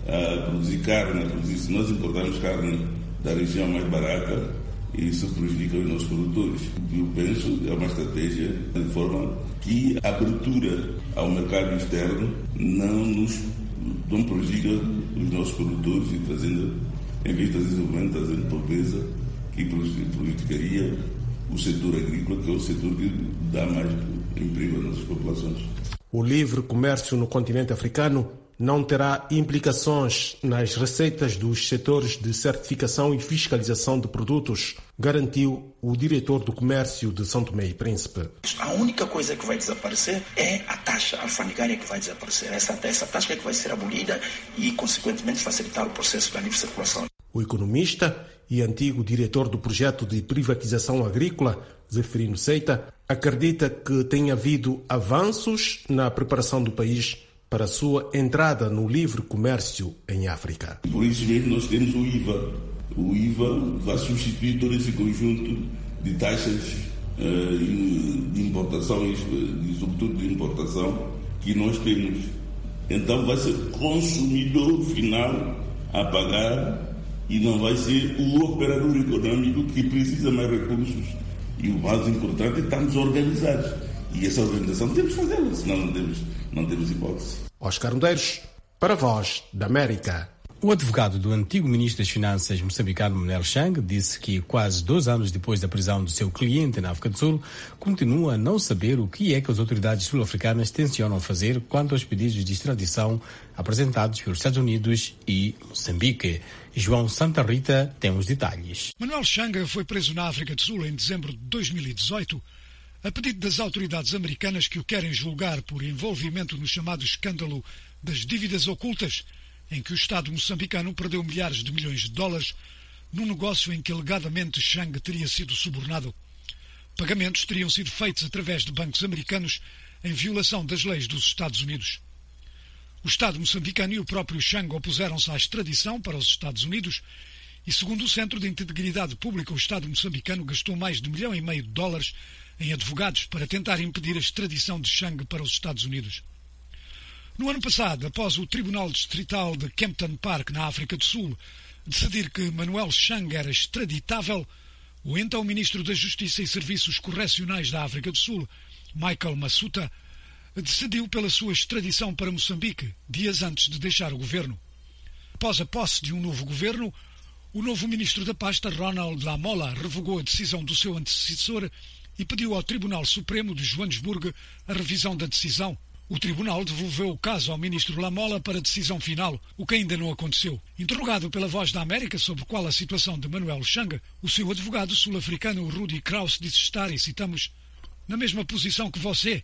a produzir carne, se nós importarmos carne da região mais barata, isso prejudica os nossos produtores. Eu penso que é uma estratégia de forma que a abertura ao mercado externo não prejudica os nossos produtores e trazendo, em vez de desenvolvimento, trazendo pobreza que prejudicaria o setor agrícola, que é o setor que dá mais emprego às nossas populações. O livre comércio no continente africano não terá implicações nas receitas dos setores de certificação e fiscalização de produtos, garantiu o diretor do comércio de São Tomé e Príncipe. A única coisa que vai desaparecer é a taxa alfandegária que vai desaparecer. Essa taxa que vai ser abolida e, consequentemente, facilitar o processo da livre circulação. O economista e antigo diretor do projeto de privatização agrícola, Zeferino Tseita, acredita que tem havido avanços na preparação do país para a sua entrada no livre comércio em África. Por isso mesmo nós temos o IVA. O IVA vai substituir todo esse conjunto de taxas de importação e sobretudo de importação que nós temos. Então vai ser o consumidor final a pagar e não vai ser o operador econômico que precisa mais recursos. E o mais importante é estarmos organizados. E essa organização temos que fazê-la, senão não temos hipótese. Oscar Medeiros, para a Voz da América. O advogado do antigo ministro das Finanças moçambicano Manuel Chang disse que quase 2 anos depois da prisão do seu cliente na África do Sul, continua a não saber o que é que as autoridades sul-africanas tencionam fazer quanto aos pedidos de extradição apresentados pelos Estados Unidos e Moçambique. João Santa Rita tem os detalhes. Manuel Chang foi preso na África do Sul em dezembro de 2018, a pedido das autoridades americanas que o querem julgar por envolvimento no chamado escândalo das dívidas ocultas, em que o Estado moçambicano perdeu milhares de milhões de dólares num negócio em que alegadamente Chang teria sido subornado. Pagamentos teriam sido feitos através de bancos americanos em violação das leis dos Estados Unidos. O Estado moçambicano e o próprio Chang opuseram-se à extradição para os Estados Unidos e, segundo o Centro de Integridade Pública, o Estado moçambicano gastou mais de $1,5 milhão em advogados para tentar impedir a extradição de Chang para os Estados Unidos. No ano passado, após o Tribunal Distrital de Kempton Park, na África do Sul, decidir que Manuel Chang era extraditável, o então Ministro da Justiça e Serviços Correcionais da África do Sul, Michael Massuta, decidiu pela sua extradição para Moçambique, dias antes de deixar o governo. Após a posse de um novo governo, o novo Ministro da Pasta, Ronald Lamola, revogou a decisão do seu antecessor e pediu ao Tribunal Supremo de Joanesburgo a revisão da decisão. O tribunal devolveu o caso ao ministro Lamola para decisão final, o que ainda não aconteceu. Interrogado pela Voz da América sobre qual a situação de Manuel Chang, o seu advogado sul-africano Rudy Krause disse estar, e citamos, na mesma posição que você.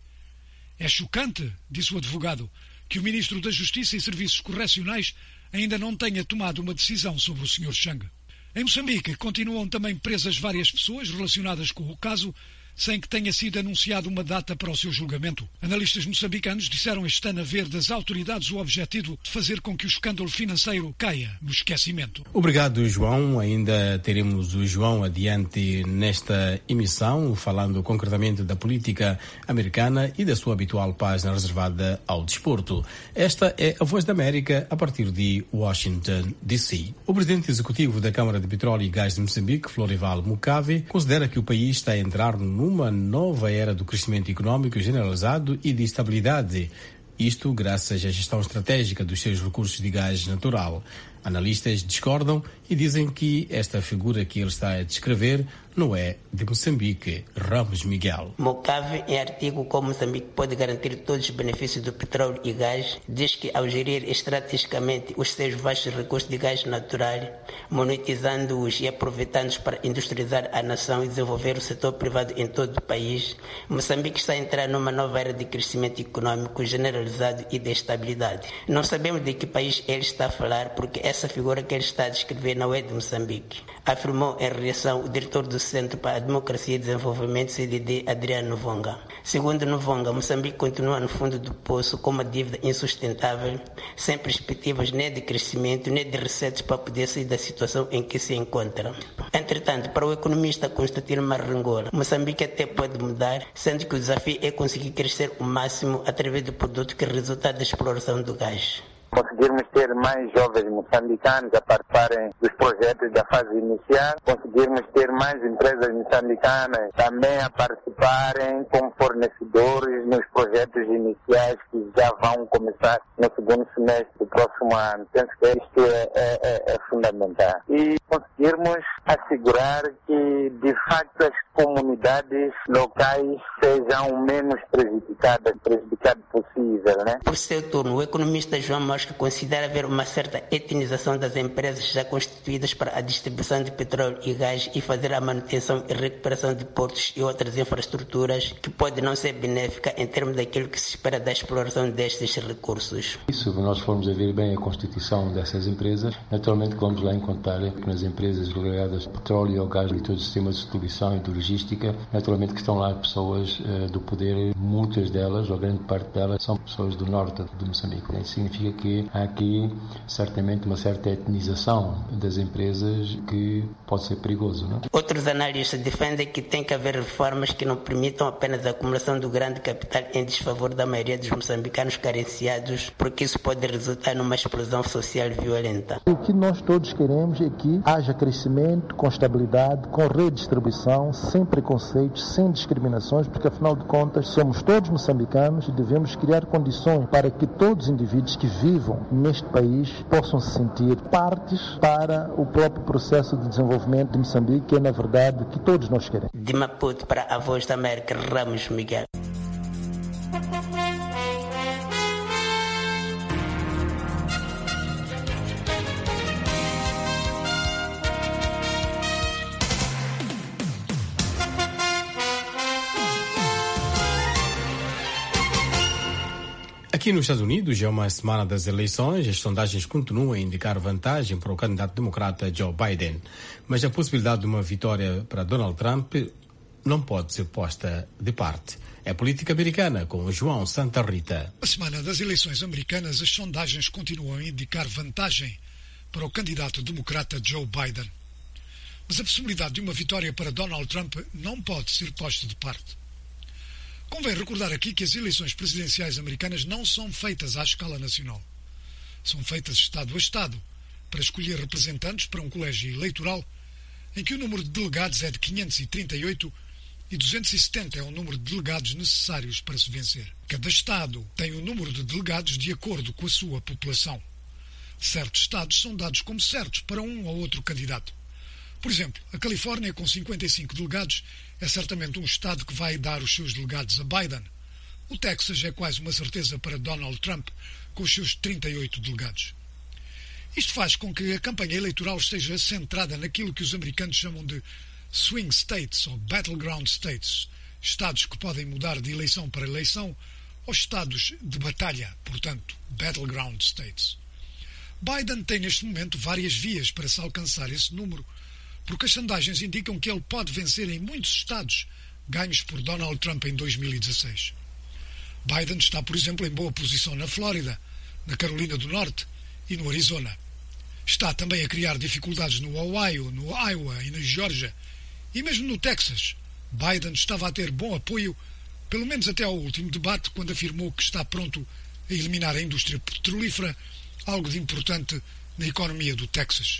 É chocante, disse o advogado, que o ministro da Justiça e Serviços Correcionais ainda não tenha tomado uma decisão sobre o Sr. Chang. Em Moçambique continuam também presas várias pessoas relacionadas com o caso, sem que tenha sido anunciada uma data para o seu julgamento. Analistas moçambicanos disseram este ano haver das autoridades o objetivo de fazer com que o escândalo financeiro caia no esquecimento. Obrigado, João. Ainda teremos o João adiante nesta emissão, falando concretamente da política americana e da sua habitual página reservada ao desporto. Esta é a Voz da América a partir de Washington, D.C. O presidente executivo da Câmara de Petróleo e Gás de Moçambique, Florival Mucave, considera que o país está a entrar numa nova era do crescimento econômico generalizado e de estabilidade. Isto graças à gestão estratégica dos seus recursos de gás natural. Analistas discordam e dizem que esta figura que ele está a descrever não é de Moçambique. Ramos Miguel. Mucave, em artigo como Moçambique pode garantir todos os benefícios do petróleo e gás, diz que ao gerir estrategicamente os seus vastos recursos de gás natural, monetizando-os e aproveitando-os para industrializar a nação e desenvolver o setor privado em todo o país, Moçambique está a entrar numa nova era de crescimento econômico generalizado e de estabilidade. Não sabemos de que país ele está a falar, porque essa figura que ele está a descrever não é de Moçambique, afirmou em reação o diretor do Centro para a Democracia e Desenvolvimento, CDD, Adriano Novonga. Segundo Novonga, Moçambique continua no fundo do poço com uma dívida insustentável, sem perspectivas nem de crescimento nem de receitas para poder sair da situação em que se encontra. Entretanto, para o economista Constantino Marrengola, Moçambique até pode mudar, sendo que o desafio é conseguir crescer o máximo através do produto que resulta da exploração do gás. Conseguirmos ter mais jovens moçambicanos a participarem dos projetos da fase inicial, conseguirmos ter mais empresas moçambicanas também a participarem como fornecedores nos projetos iniciais que já vão começar no segundo semestre do próximo ano. Penso que isto é fundamental. E conseguirmos assegurar que, de facto, as comunidades locais sejam o menos prejudicadas possível, né? Por seu turno, o economista João Mosca considera haver uma certa etnização das empresas já constituídas para a distribuição de petróleo e gás e fazer a manutenção e recuperação de portos e outras infraestruturas que pode não ser benéfica em termos daquilo que se espera da exploração destes recursos. Se nós formos a ver bem a constituição dessas empresas, naturalmente vamos lá encontrar que nas empresas ligadas ao petróleo, ao gás e todo o sistema de distribuição e de logística, naturalmente que estão lá pessoas do poder, muitas delas, ou grande parte delas, são pessoas do norte de Moçambique. Isso significa que há aqui certamente uma certa etnização das empresas que pode ser perigoso, não? Outros analistas defendem que tem que haver reformas que não permitam apenas a acumulação do grande capital em desfavor da maioria dos moçambicanos carenciados, porque isso pode resultar numa explosão social violenta. O que nós todos queremos é que haja crescimento, crescimento, com estabilidade, com redistribuição, sem preconceitos, sem discriminações, porque afinal de contas somos todos moçambicanos e devemos criar condições para que todos os indivíduos que vivam neste país possam se sentir partes para o próprio processo de desenvolvimento de Moçambique, que é na verdade que todos nós queremos. De Maputo para a Voz da América, Ramos Miguel. Aqui nos Estados Unidos, já uma semana das eleições, as sondagens continuam a indicar vantagem para o candidato democrata Joe Biden. Mas a possibilidade de uma vitória para Donald Trump não pode ser posta de parte. É a política americana, com o João Santa Rita. Na semana das eleições americanas, as sondagens continuam a indicar vantagem para o candidato democrata Joe Biden. Mas a possibilidade de uma vitória para Donald Trump não pode ser posta de parte. Convém recordar aqui que as eleições presidenciais americanas não são feitas à escala nacional. São feitas Estado a Estado, para escolher representantes para um colégio eleitoral em que o número de delegados é de 538 e 270 é o número de delegados necessários para se vencer. Cada Estado tem o número de delegados de acordo com a sua população. Certos Estados são dados como certos para um ou outro candidato. Por exemplo, a Califórnia, com 55 delegados, é certamente um Estado que vai dar os seus delegados a Biden. O Texas é quase uma certeza para Donald Trump, com os seus 38 delegados. Isto faz com que a campanha eleitoral esteja centrada naquilo que os americanos chamam de swing states ou battleground states, estados que podem mudar de eleição para eleição, ou estados de batalha, portanto, battleground states. Biden tem neste momento várias vias para se alcançar esse número, porque as sondagens indicam que ele pode vencer em muitos estados ganhos por Donald Trump em 2016. Biden está, por exemplo, em boa posição na Flórida, na Carolina do Norte e no Arizona. Está também a criar dificuldades no Ohio, no Iowa e na Geórgia, e mesmo no Texas. Biden estava a ter bom apoio, pelo menos até ao último debate, quando afirmou que está pronto a eliminar a indústria petrolífera, algo de importante na economia do Texas.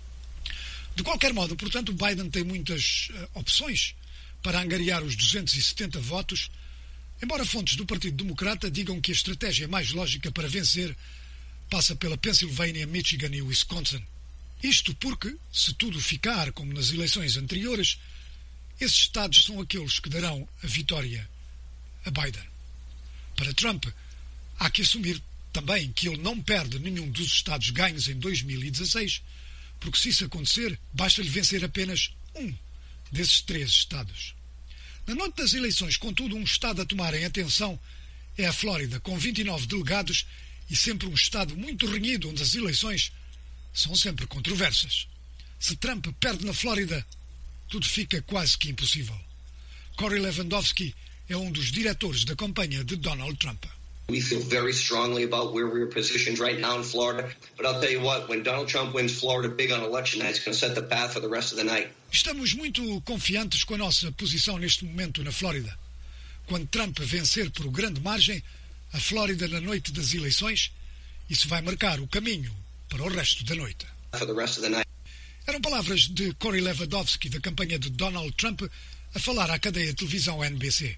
De qualquer modo, portanto, Biden tem muitas opções para angariar os 270 votos, embora fontes do Partido Democrata digam que a estratégia mais lógica para vencer passa pela Pensilvânia, Michigan e Wisconsin. Isto porque, se tudo ficar como nas eleições anteriores, esses estados são aqueles que darão a vitória a Biden. Para Trump, há que assumir também que ele não perde nenhum dos estados ganhos em 2016, porque se isso acontecer, basta-lhe vencer apenas um desses 3 estados. Na noite das eleições, contudo, um estado a tomar em atenção é a Flórida, com 29 delegados e sempre um estado muito renhido, onde as eleições são sempre controversas. Se Trump perde na Flórida, tudo fica quase que impossível. Corey Lewandowski é um dos diretores da campanha de Donald Trump. We feel very strongly about where we're positioned right now in Florida. But I'll tell you what, when Donald Trump wins Florida big on election night, it's going to set the path for the rest of the night. Estamos muito confiantes com a nossa posição neste momento na Flórida. Quando Trump vencer por grande margem a Flórida na noite das eleições, isso vai marcar o caminho para o resto da noite. For the rest of the night. Eram palavras de Corey Lewandowski, da campanha de Donald Trump, a falar à cadeia de televisão NBC.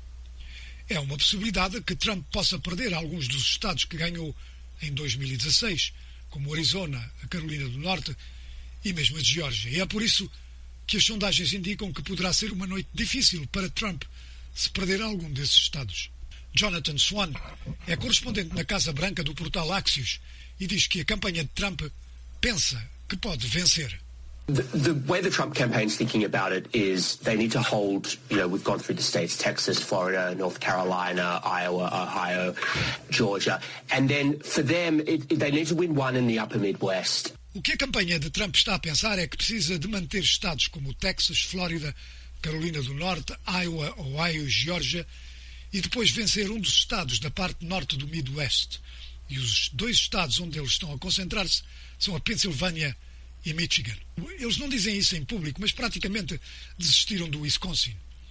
É uma possibilidade que Trump possa perder alguns dos estados que ganhou em 2016, como o Arizona, a Carolina do Norte e mesmo a Geórgia. E é por isso que as sondagens indicam que poderá ser uma noite difícil para Trump se perder algum desses estados. Jonathan Swan é correspondente na Casa Branca do portal Axios e diz que a campanha de Trump pensa que pode vencer. The way the Trump campaign's thinking about it is they need to hold, we've gone through the states, Texas, Florida, North Carolina, Iowa, Ohio, Georgia, and then for them, they need to win one in the upper Midwest. O que a campanha de Trump está a pensar é que precisa de manter estados como Texas, Flórida, Carolina do Norte, Iowa, Ohio e Geórgia e depois vencer um dos estados da parte norte do Midwest. E os 2 estados onde eles estão a concentrar-se são a Pensilvânia e Michigan. Eles não dizem isso em público, mas praticamente desistiram do Wisconsin.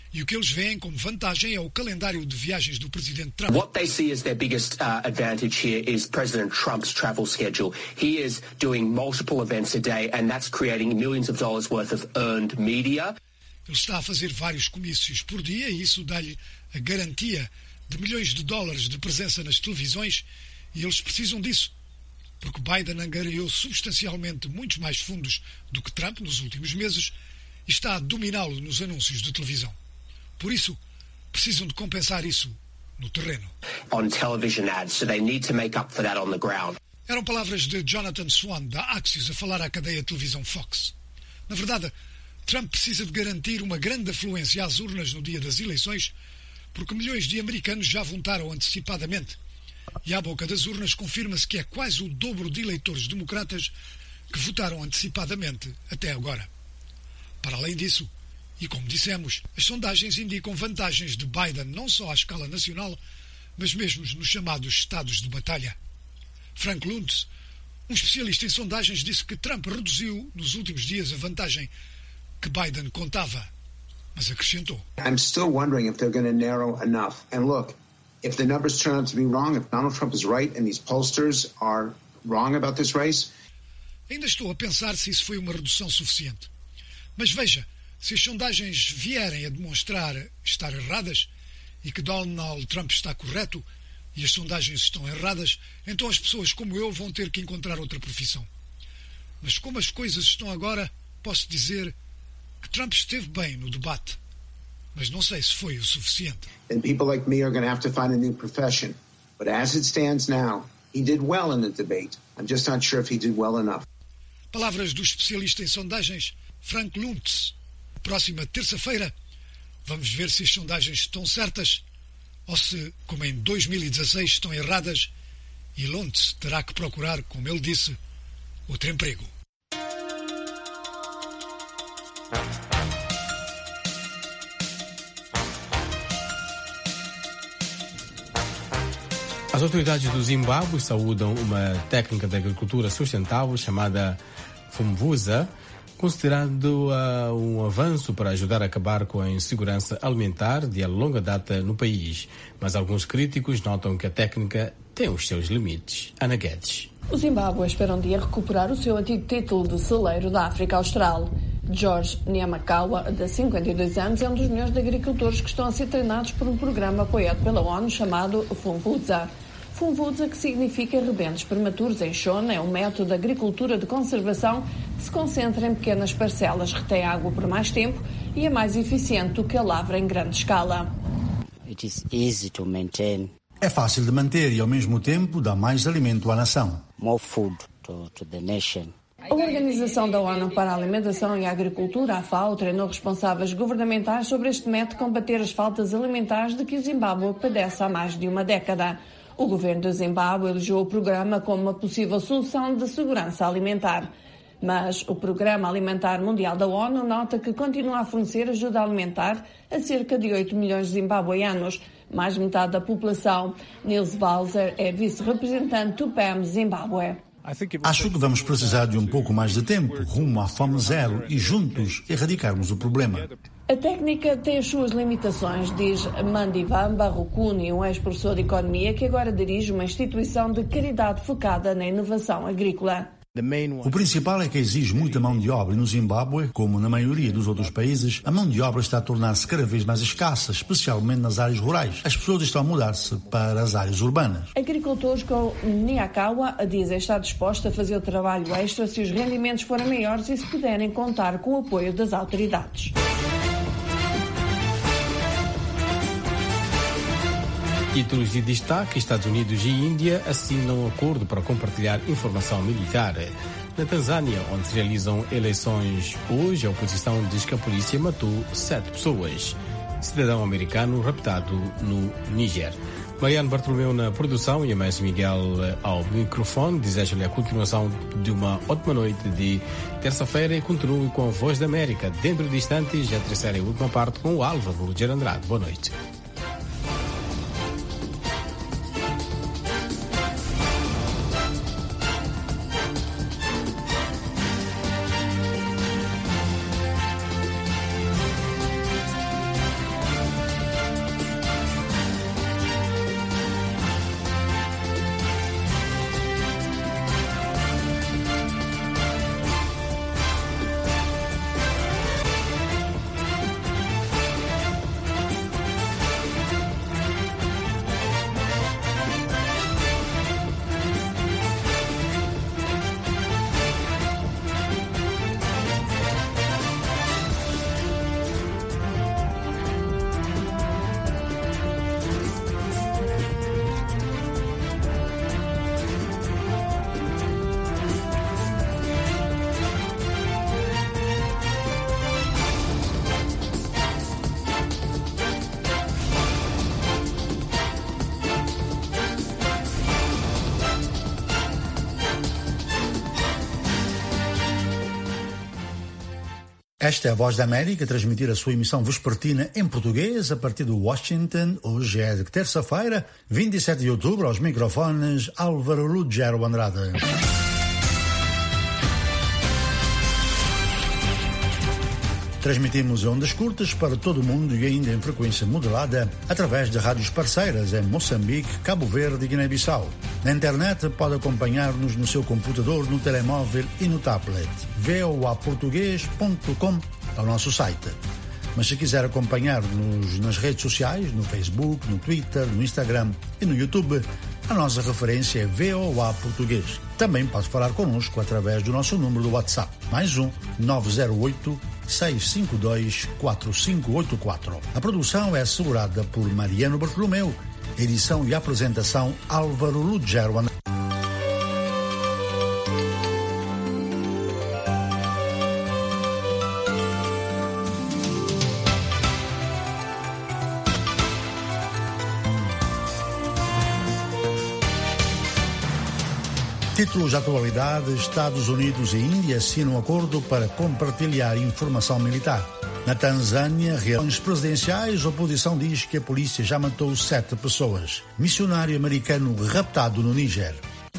E o que eles veem como vantagem é o calendário de viagens do presidente Trump. What they see as their biggest advantage here is President Trump's travel schedule. He is doing multiple events a day, and that's creating millions of dollars worth of earned media. Ele está a fazer vários comícios por dia e isso dá-lhe a garantia de milhões de dólares de presença nas televisões e eles precisam disso, porque Biden angariou substancialmente muitos mais fundos do que Trump nos últimos meses e está a dominá-lo nos anúncios de televisão. Por isso, precisam de compensar isso no terreno. On television ads, so they need to make up for that on the ground. Eram palavras de Jonathan Swan, da Axios, a falar à cadeia de televisão Fox. Na verdade, Trump precisa de garantir uma grande afluência às urnas no dia das eleições, porque milhões de americanos já votaram antecipadamente. E à boca das urnas confirma-se que é quase o dobro de eleitores democratas que votaram antecipadamente até agora. Para além disso, e como dissemos, as sondagens indicam vantagens de Biden não só à escala nacional, mas mesmo nos chamados estados de batalha. Frank Luntz, um especialista em sondagens, disse que Trump reduziu nos últimos dias a vantagem que Biden contava, mas acrescentou: I'm still wondering if they're going to narrow enough. And look, if the numbers turn out to be wrong, if Donald Trump is right and these pollsters are wrong about this race. Ainda estou a pensar se isso foi uma redução suficiente. Mas veja, se as sondagens vierem a demonstrar estar erradas e que Donald Trump está correto e as sondagens estão erradas, então as pessoas como eu vão ter que encontrar outra profissão. Mas como as coisas estão agora, posso dizer que Trump esteve bem no debate, mas não sei se foi o suficiente. And people like me are going to have to find a new profession. But as it stands now, he did well in the debate. I'm just not sure if he did well enough. Palavras do especialista em sondagens, Frank Luntz. Próxima terça-feira, vamos ver se as sondagens estão certas ou se, como em 2016, estão erradas e Luntz terá que procurar, como ele disse, outro emprego. As autoridades do Zimbábue saúdam uma técnica de agricultura sustentável chamada Fumvuza, considerando um avanço para ajudar a acabar com a insegurança alimentar de longa data no país. Mas alguns críticos notam que a técnica tem os seus limites. Ana Guedes. O Zimbábue espera um dia recuperar o seu antigo título de celeiro da África Austral. George Nyamakawa, de 52 anos, é um dos milhões de agricultores que estão a ser treinados por um programa apoiado pela ONU chamado Fumvuza. Fumvuza, que significa rebentos prematuros em Shona, é um método de agricultura de conservação que se concentra em pequenas parcelas, retém água por mais tempo e é mais eficiente do que a lavra em grande escala. It is easy to maintain. É fácil de manter e, ao mesmo tempo, dá mais alimento à nação. More food to the nation. A Organização da ONU para a Alimentação e a Agricultura, a FAO, treinou responsáveis governamentais sobre este método de combater as faltas alimentares de que o Zimbábue padece há mais de uma década. O governo do Zimbábue elogiou o programa como uma possível solução de segurança alimentar. Mas o Programa Alimentar Mundial da ONU nota que continua a fornecer ajuda alimentar a cerca de 8 milhões de zimbabueanos, mais de metade da população. Nils Balzer é vice-representante do PAM Zimbábue. Acho que vamos precisar de um pouco mais de tempo, rumo à fome zero e juntos erradicarmos o problema. A técnica tem as suas limitações, diz Mandivamba Rukuni, um ex-professor de economia que agora dirige uma instituição de caridade focada na inovação agrícola. O principal é que exige muita mão de obra e no Zimbábue, como na maioria dos outros países, a mão de obra está a tornar-se cada vez mais escassa, especialmente nas áreas rurais. As pessoas estão a mudar-se para as áreas urbanas. Agricultores como Nyakawa dizem estar dispostos a fazer o trabalho extra se os rendimentos forem maiores e se puderem contar com o apoio das autoridades. Títulos de destaque: Estados Unidos e Índia assinam um acordo para compartilhar informação militar. Na Tanzânia, onde se realizam eleições hoje, a oposição diz que a polícia matou 7 pessoas. Cidadão americano raptado no Níger. Mariano Bartolomeu na produção e a Mestre Miguel ao microfone. Desejo-lhe a continuação de uma ótima noite de terça-feira e continue com a Voz da América. Dentro de instantes, a terceira e última parte com o Álvaro Lugero Andrade. Boa noite. Esta é a Voz da América, transmitir a sua emissão vespertina em português a partir de Washington. Hoje é de terça-feira, 27 de outubro, aos microfones Álvaro Lugero Andrade. Transmitimos em ondas curtas para todo o mundo e ainda em frequência modulada através de rádios parceiras em Moçambique, Cabo Verde e Guiné-Bissau. Na internet pode acompanhar-nos no seu computador, no telemóvel e no tablet. voaportugues.com é o nosso site. Mas se quiser acompanhar-nos nas redes sociais, no Facebook, no Twitter, no Instagram e no YouTube, a nossa referência é VOA Português. Também pode falar connosco através do nosso número do WhatsApp, mais 908-652-4584. A produção é assegurada por Mariano Bartolomeu, edição e apresentação Álvaro Lugero. Títulos de atualidade: Estados Unidos e Índia assinam um acordo para compartilhar informação militar. Na Tanzânia, reuniões presidenciais, a oposição diz que a polícia já matou 7 pessoas. Missionário americano raptado no Níger.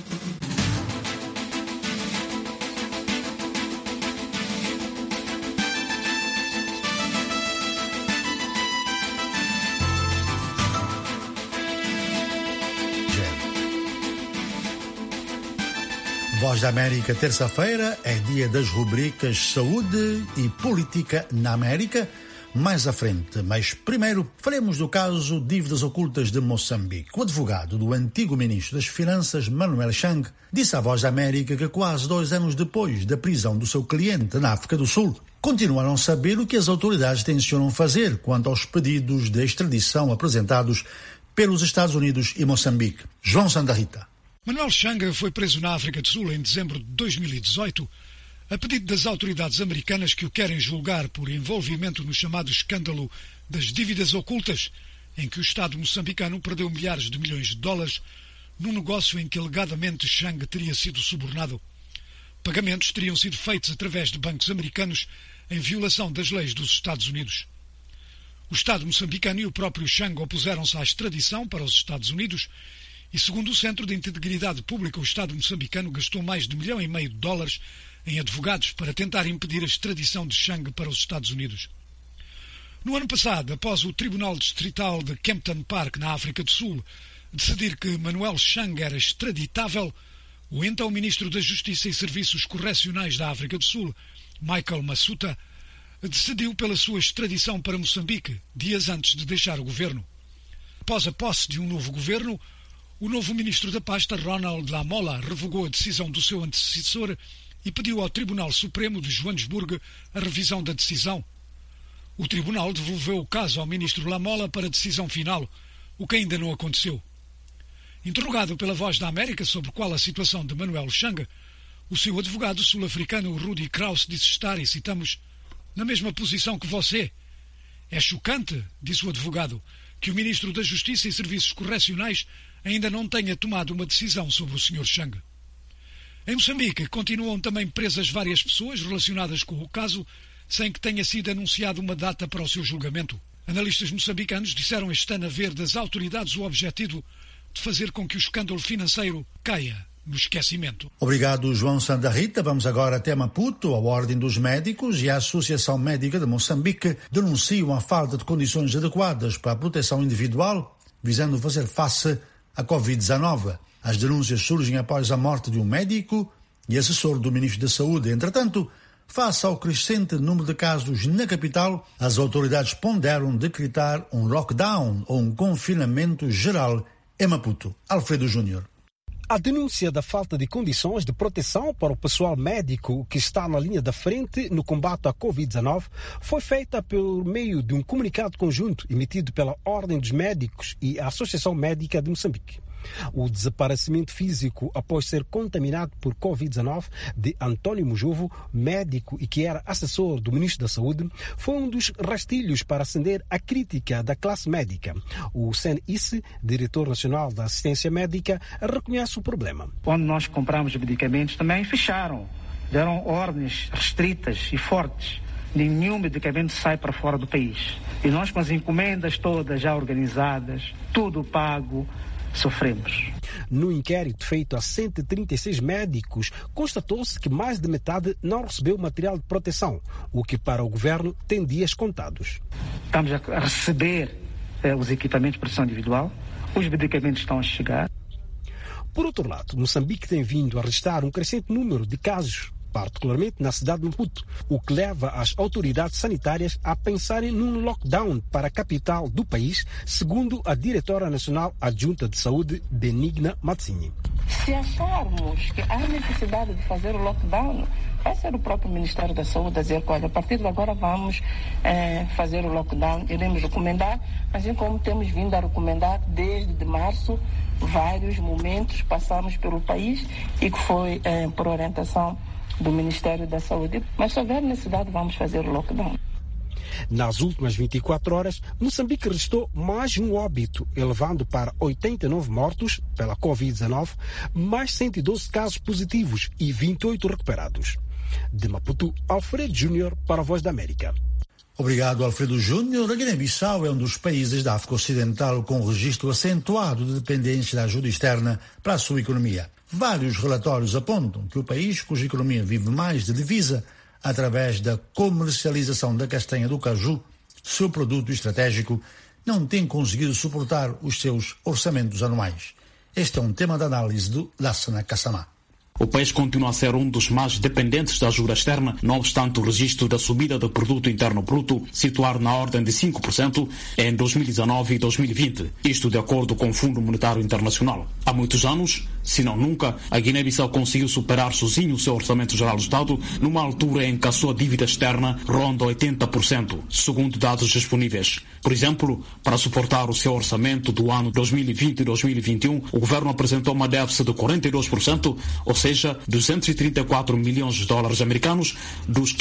Voz da América, terça-feira, é dia das rubricas Saúde e Política na América. Mais à frente, mas primeiro faremos do caso Dívidas Ocultas de Moçambique. O advogado do antigo ministro das Finanças, Manuel Chang, disse à Voz da América que quase 2 anos depois da prisão do seu cliente na África do Sul, continua a não saber o que as autoridades tencionam fazer quanto aos pedidos de extradição apresentados pelos Estados Unidos e Moçambique. João Sandarrita. Manuel Chang foi preso na África do Sul em dezembro de 2018, a pedido das autoridades americanas que o querem julgar por envolvimento no chamado escândalo das dívidas ocultas, em que o Estado moçambicano perdeu milhares de milhões de dólares num negócio em que alegadamente Chang teria sido subornado. Pagamentos teriam sido feitos através de bancos americanos em violação das leis dos Estados Unidos. O Estado moçambicano e o próprio Chang opuseram-se à extradição para os Estados Unidos e, segundo o Centro de Integridade Pública, o Estado moçambicano gastou mais de $1,5 milhão em advogados para tentar impedir a extradição de Chang para os Estados Unidos. No ano passado, após o Tribunal Distrital de Kempton Park, na África do Sul, decidir que Manuel Chang era extraditável, o então Ministro da Justiça e Serviços Correcionais da África do Sul, Michael Massuta, decidiu pela sua extradição para Moçambique, dias antes de deixar o governo. Após a posse de um novo governo, o novo ministro da pasta, Ronald Lamola, revogou a decisão do seu antecessor e pediu ao Tribunal Supremo de Joanesburgo a revisão da decisão. O tribunal devolveu o caso ao ministro Lamola para decisão final, o que ainda não aconteceu. Interrogado pela Voz da América sobre qual a situação de Manuel Chang, o seu advogado sul-africano Rudy Krause disse estar, e citamos, na mesma posição que você. É chocante, disse o advogado, que o ministro da Justiça e Serviços Correcionais ainda não tenha tomado uma decisão sobre o Sr. Chang. Em Moçambique, continuam também presas várias pessoas relacionadas com o caso, sem que tenha sido anunciada uma data para o seu julgamento. Analistas moçambicanos disseram este ano haver das autoridades o objetivo de fazer com que o escândalo financeiro caia no esquecimento. Obrigado, João Sandarrita. Vamos agora até Maputo. A Ordem dos Médicos e a Associação Médica de Moçambique denunciam a falta de condições adequadas para a proteção individual, visando fazer face à Covid-19. As denúncias surgem após a morte de um médico e assessor do Ministro da Saúde. Entretanto, face ao crescente número de casos na capital, as autoridades ponderam decretar um lockdown ou um confinamento geral em Maputo. Alfredo Júnior. A denúncia da falta de condições de proteção para o pessoal médico que está na linha da frente no combate à Covid-19 foi feita por meio de um comunicado conjunto emitido pela Ordem dos Médicos e a Associação Médica de Moçambique. O desaparecimento físico após ser contaminado por Covid-19 de António Mujovo, médico e que era assessor do Ministro da Saúde, foi um dos rastilhos para acender a crítica da classe médica. O CNIS, diretor nacional da assistência médica, reconhece o problema. Onde nós compramos medicamentos também fecharam, deram ordens restritas e fortes nenhum medicamento sai para fora do país. E nós, com as encomendas todas já organizadas, tudo pago, sofremos. No inquérito feito a 136 médicos, constatou-se que mais de metade não recebeu material de proteção, o que para o governo tem dias contados. Estamos a receber os equipamentos de proteção individual, os medicamentos estão a chegar. Por outro lado, Moçambique tem vindo a registrar um crescente número de casos, particularmente na cidade de Maputo, o que leva as autoridades sanitárias a pensarem num lockdown para a capital do país, segundo a diretora nacional adjunta de saúde, Benigna Mazzini. Se acharmos que há necessidade de fazer o lockdown, vai ser o próprio Ministério da Saúde a dizer, olha, a partir de agora vamos fazer o lockdown, iremos recomendar, assim como temos vindo a recomendar desde março, vários momentos passamos pelo país e que foi por orientação do Ministério da Saúde. Mas se houver necessidade, vamos fazer o lockdown. Nas últimas 24 horas, Moçambique registrou mais um óbito, elevando para 89 mortos pela Covid-19, mais 112 casos positivos e 28 recuperados. De Maputo, Alfredo Júnior para a Voz da América. Obrigado, Alfredo Júnior. A Guiné-Bissau é um dos países da África Ocidental com um registro acentuado de dependência da ajuda externa para a sua economia. Vários relatórios apontam que o país, cuja economia vive mais de divisa, através da comercialização da castanha do caju, seu produto estratégico, não tem conseguido suportar os seus orçamentos anuais. Este é um tema de análise do Lassana Kassamá. O país continua a ser um dos mais dependentes da ajuda externa, não obstante o registro da subida do produto interno bruto situar na ordem de 5% em 2019 e 2020, isto de acordo com o Fundo Monetário Internacional. Há muitos anos, se não nunca, a Guiné-Bissau conseguiu superar sozinho o seu orçamento geral do Estado numa altura em que a sua dívida externa ronda 80%, segundo dados disponíveis. Por exemplo, para suportar o seu orçamento do ano 2020 e 2021, o governo apresentou uma déficit de 42%, ou seja, 234 milhões de dólares americanos dos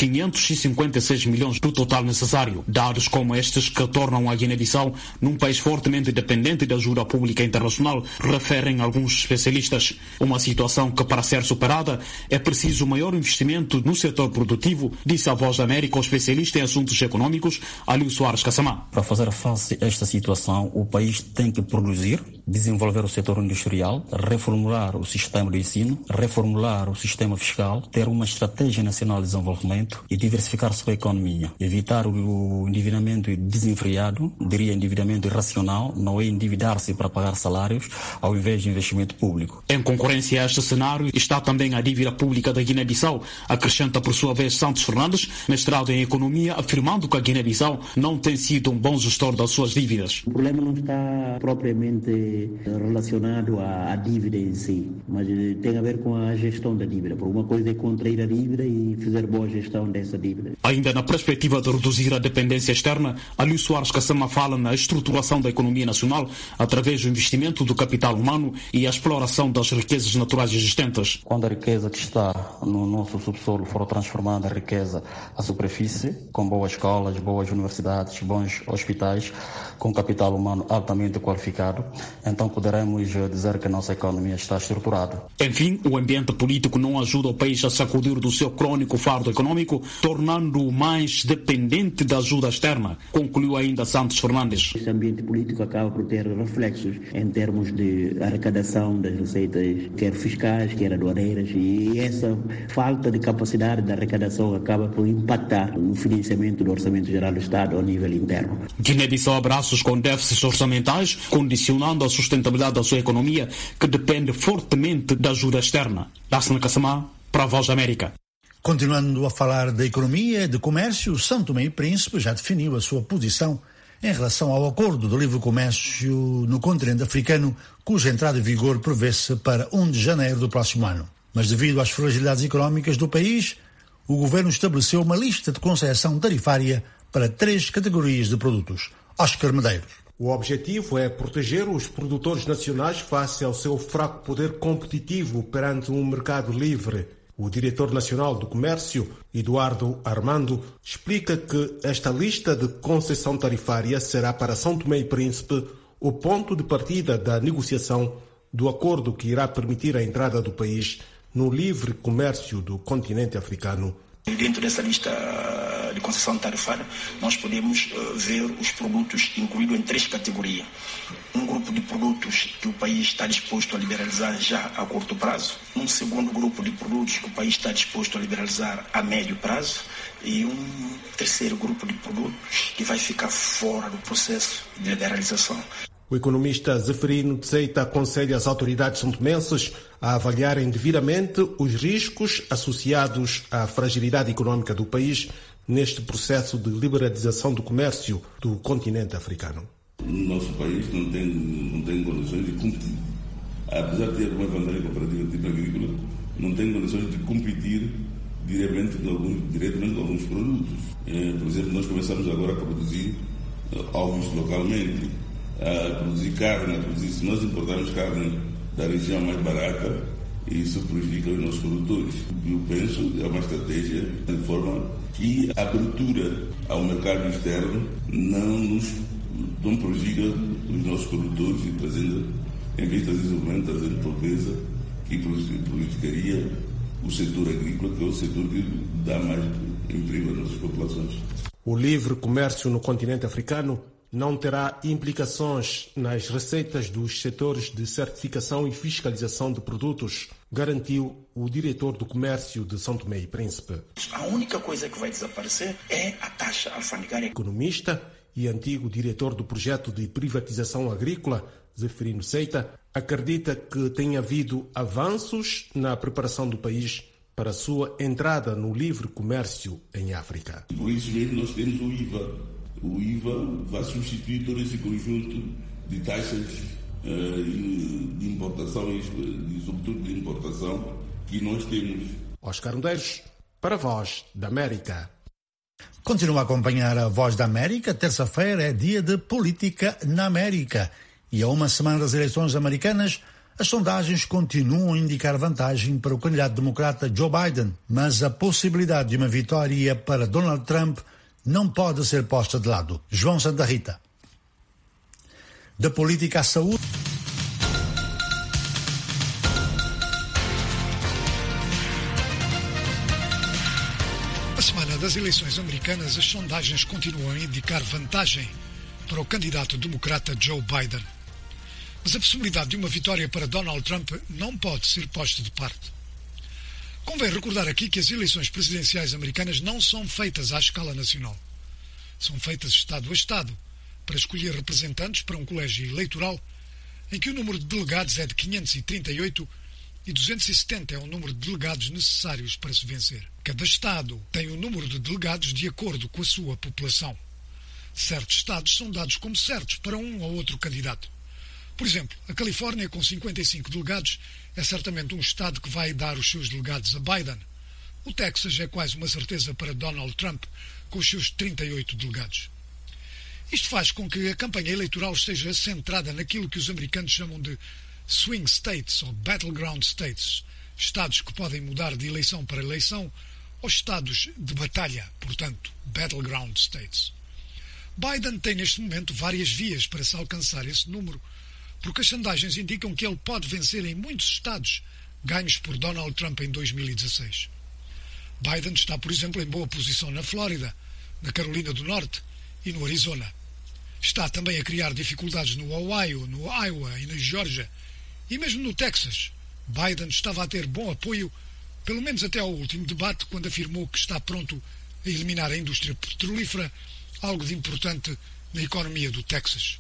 556 milhões do total necessário. Dados como estes que tornam a Guiné-Bissau num país fortemente dependente da ajuda pública internacional, referem alguns especialistas. Uma situação que, para ser superada, é preciso maior investimento no setor produtivo, disse a Voz da América o especialista em assuntos econômicos, Alio Soares Kassamá. Para fazer face a esta situação, o país tem que produzir, desenvolver o setor industrial, reformular o sistema de ensino, reformular o sistema fiscal, ter uma estratégia nacional de desenvolvimento e diversificar sua economia. Evitar o endividamento desenfreado, diria endividamento irracional, não é endividar-se para pagar salários ao invés de investimento público. Em concorrência a este cenário está também a dívida pública da Guiné-Bissau, acrescenta por sua vez Santos Fernandes, mestrado em economia, afirmando que a Guiné-Bissau não tem sido um bom gestor das suas dívidas. O problema não está propriamente relacionado à dívida em si, mas tem a ver com a gestão da dívida. Por uma coisa é contrair a dívida e fazer boa gestão dessa dívida. Ainda na perspectiva de reduzir a dependência externa, Alio Soares Kassamá fala na estruturação da economia nacional através do investimento do capital humano e a exploração das riquezas naturais existentes. Quando a riqueza que está no nosso subsolo for transformada em riqueza à superfície, com boas escolas, boas universidades, bons hospitais, com capital humano altamente qualificado, então poderemos dizer que a nossa economia está estruturada. Enfim, o ambiente político não ajuda o país a sacudir do seu crônico fardo econômico, tornando-o mais dependente da ajuda externa, concluiu ainda Santos Fernandes. Esse ambiente político acaba por ter reflexos em termos de arrecadação das receitas, quer fiscais, quer aduaneiras, e essa falta de capacidade de arrecadação acaba por impactar no financiamento do Orçamento Geral do Estado ao nível interno. Guiné-Bissau abraços com déficits orçamentais, condicionando a sustentabilidade da sua economia, que depende fortemente da ajuda externa. Lassana Kassamá, para a Voz da América. Continuando a falar da economia e de comércio, São Tomé e Príncipe já definiu a sua posição em relação ao acordo de livre comércio no continente africano, cuja entrada em vigor prevê-se para 1 de janeiro do próximo ano. Mas devido às fragilidades económicas do país, o governo estabeleceu uma lista de concessão tarifária para 3 categorias de produtos. Oscar Medeiros. O objetivo é proteger os produtores nacionais face ao seu fraco poder competitivo perante um mercado livre. O diretor nacional do comércio, Eduardo Armando, explica que esta lista de concessão tarifária será para São Tomé e Príncipe o ponto de partida da negociação do acordo que irá permitir a entrada do país no livre comércio do continente africano. Dentro dessa lista de concessão tarifária, nós podemos ver os produtos incluídos em 3 categorias. Um grupo de produtos que o país está disposto a liberalizar já a curto prazo, um segundo grupo de produtos que o país está disposto a liberalizar a médio prazo e um terceiro grupo de produtos que vai ficar fora do processo de liberalização. O economista Zeferino Tseita aconselha as autoridades santomenses a avaliarem devidamente os riscos associados à fragilidade econômica do país neste processo de liberalização do comércio do continente africano. O nosso país não tem condições de competir. Apesar de ter uma vantagem comparativa de tipo agrícola, não tem condições de competir diretamente com alguns produtos. Por exemplo, nós começamos agora a produzir ovos localmente, a produzir carne, se nós importarmos carne da região mais barata, isso prejudica os nossos produtores. Eu penso que é uma estratégia de forma que a abertura ao mercado externo não prejudica os nossos produtores e trazendo, em vez de desenvolvimento, trazendo pobreza que prejudicaria o setor agrícola, que é o setor que dá mais emprego às nossas populações. O livre comércio no continente africano não terá implicações nas receitas dos setores de certificação e fiscalização de produtos, garantiu o diretor do comércio de São Tomé e Príncipe. A única coisa que vai desaparecer é a taxa alfandegária. Economista e antigo diretor do projeto de privatização agrícola, Zeferino Tseita, acredita que tem havido avanços na preparação do país para a sua entrada no livre comércio em África. Por isso mesmo nós temos o IVA. O IVA vai substituir todo esse conjunto de taxas de importação e sobretudo de importação que nós temos. Oscar Medeiros, para a Voz da América. Continua a acompanhar a Voz da América. Terça-feira é dia de política na América. E a uma semana das eleições americanas, as sondagens continuam a indicar vantagem para o candidato democrata Joe Biden, mas a possibilidade de uma vitória para Donald Trump não pode ser posta de lado. João Santa Rita. Da política à saúde. Na semana das eleições americanas, as sondagens continuam a indicar vantagem para o candidato democrata Joe Biden. Mas a possibilidade de uma vitória para Donald Trump não pode ser posta de parte. Convém recordar aqui que as eleições presidenciais americanas não são feitas à escala nacional. São feitas Estado a Estado, para escolher representantes para um colégio eleitoral em que o número de delegados é de 538 e 270 é o número de delegados necessários para se vencer. Cada Estado tem o número de delegados de acordo com a sua população. Certos Estados são dados como certos para um ou outro candidato. Por exemplo, a Califórnia, com 55 delegados, é certamente um Estado que vai dar os seus delegados a Biden. O Texas é quase uma certeza para Donald Trump, com os seus 38 delegados. Isto faz com que a campanha eleitoral esteja centrada naquilo que os americanos chamam de swing states ou battleground states, estados que podem mudar de eleição para eleição, ou estados de batalha, portanto, battleground states. Biden tem neste momento várias vias para se alcançar esse número, porque as sondagens indicam que ele pode vencer em muitos estados ganhos por Donald Trump em 2016. Biden está, por exemplo, em boa posição na Flórida, na Carolina do Norte e no Arizona. Está também a criar dificuldades no Ohio, no Iowa e na Geórgia, e mesmo no Texas. Biden estava a ter bom apoio, pelo menos até ao último debate, quando afirmou que está pronto a eliminar a indústria petrolífera, algo de importante na economia do Texas.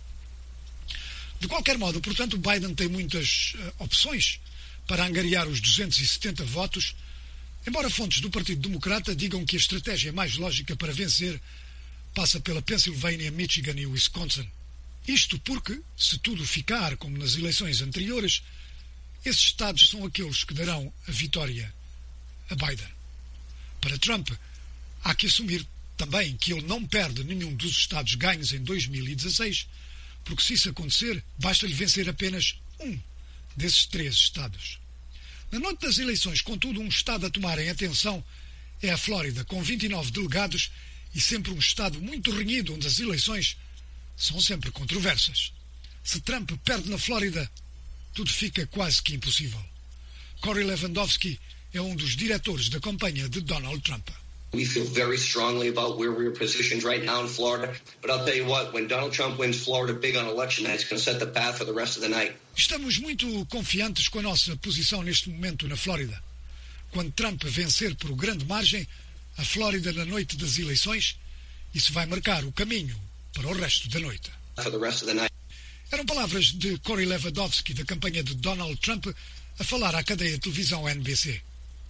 De qualquer modo, portanto, Biden tem muitas opções para angariar os 270 votos, embora fontes do Partido Democrata digam que a estratégia mais lógica para vencer passa pela Pensilvânia, Michigan e Wisconsin. Isto porque, se tudo ficar como nas eleições anteriores, esses estados são aqueles que darão a vitória a Biden. Para Trump, há que assumir também que ele não perde nenhum dos estados ganhos em 2016, porque se isso acontecer, basta-lhe vencer apenas um desses 3 estados. Na noite das eleições, contudo, um estado a tomar em atenção é a Flórida, com 29 delegados e sempre um estado muito renhido, onde as eleições são sempre controversas. Se Trump perde na Flórida, tudo fica quase que impossível. Corey Lewandowski é um dos diretores da campanha de Donald Trump. We feel very strongly about where we're positioned right now in Florida. But I'll tell you what, when Donald Trump wins Florida big on election night, it's going to set the path for the rest of the night. Estamos muito confiantes com a nossa posição neste momento na Flórida. Quando Trump vencer por grande margem a Flórida na noite das eleições, isso vai marcar o caminho para o resto da noite. For the rest of the night. Eram palavras de Corey Lewandowski, da campanha de Donald Trump, a falar à cadeia de televisão NBC.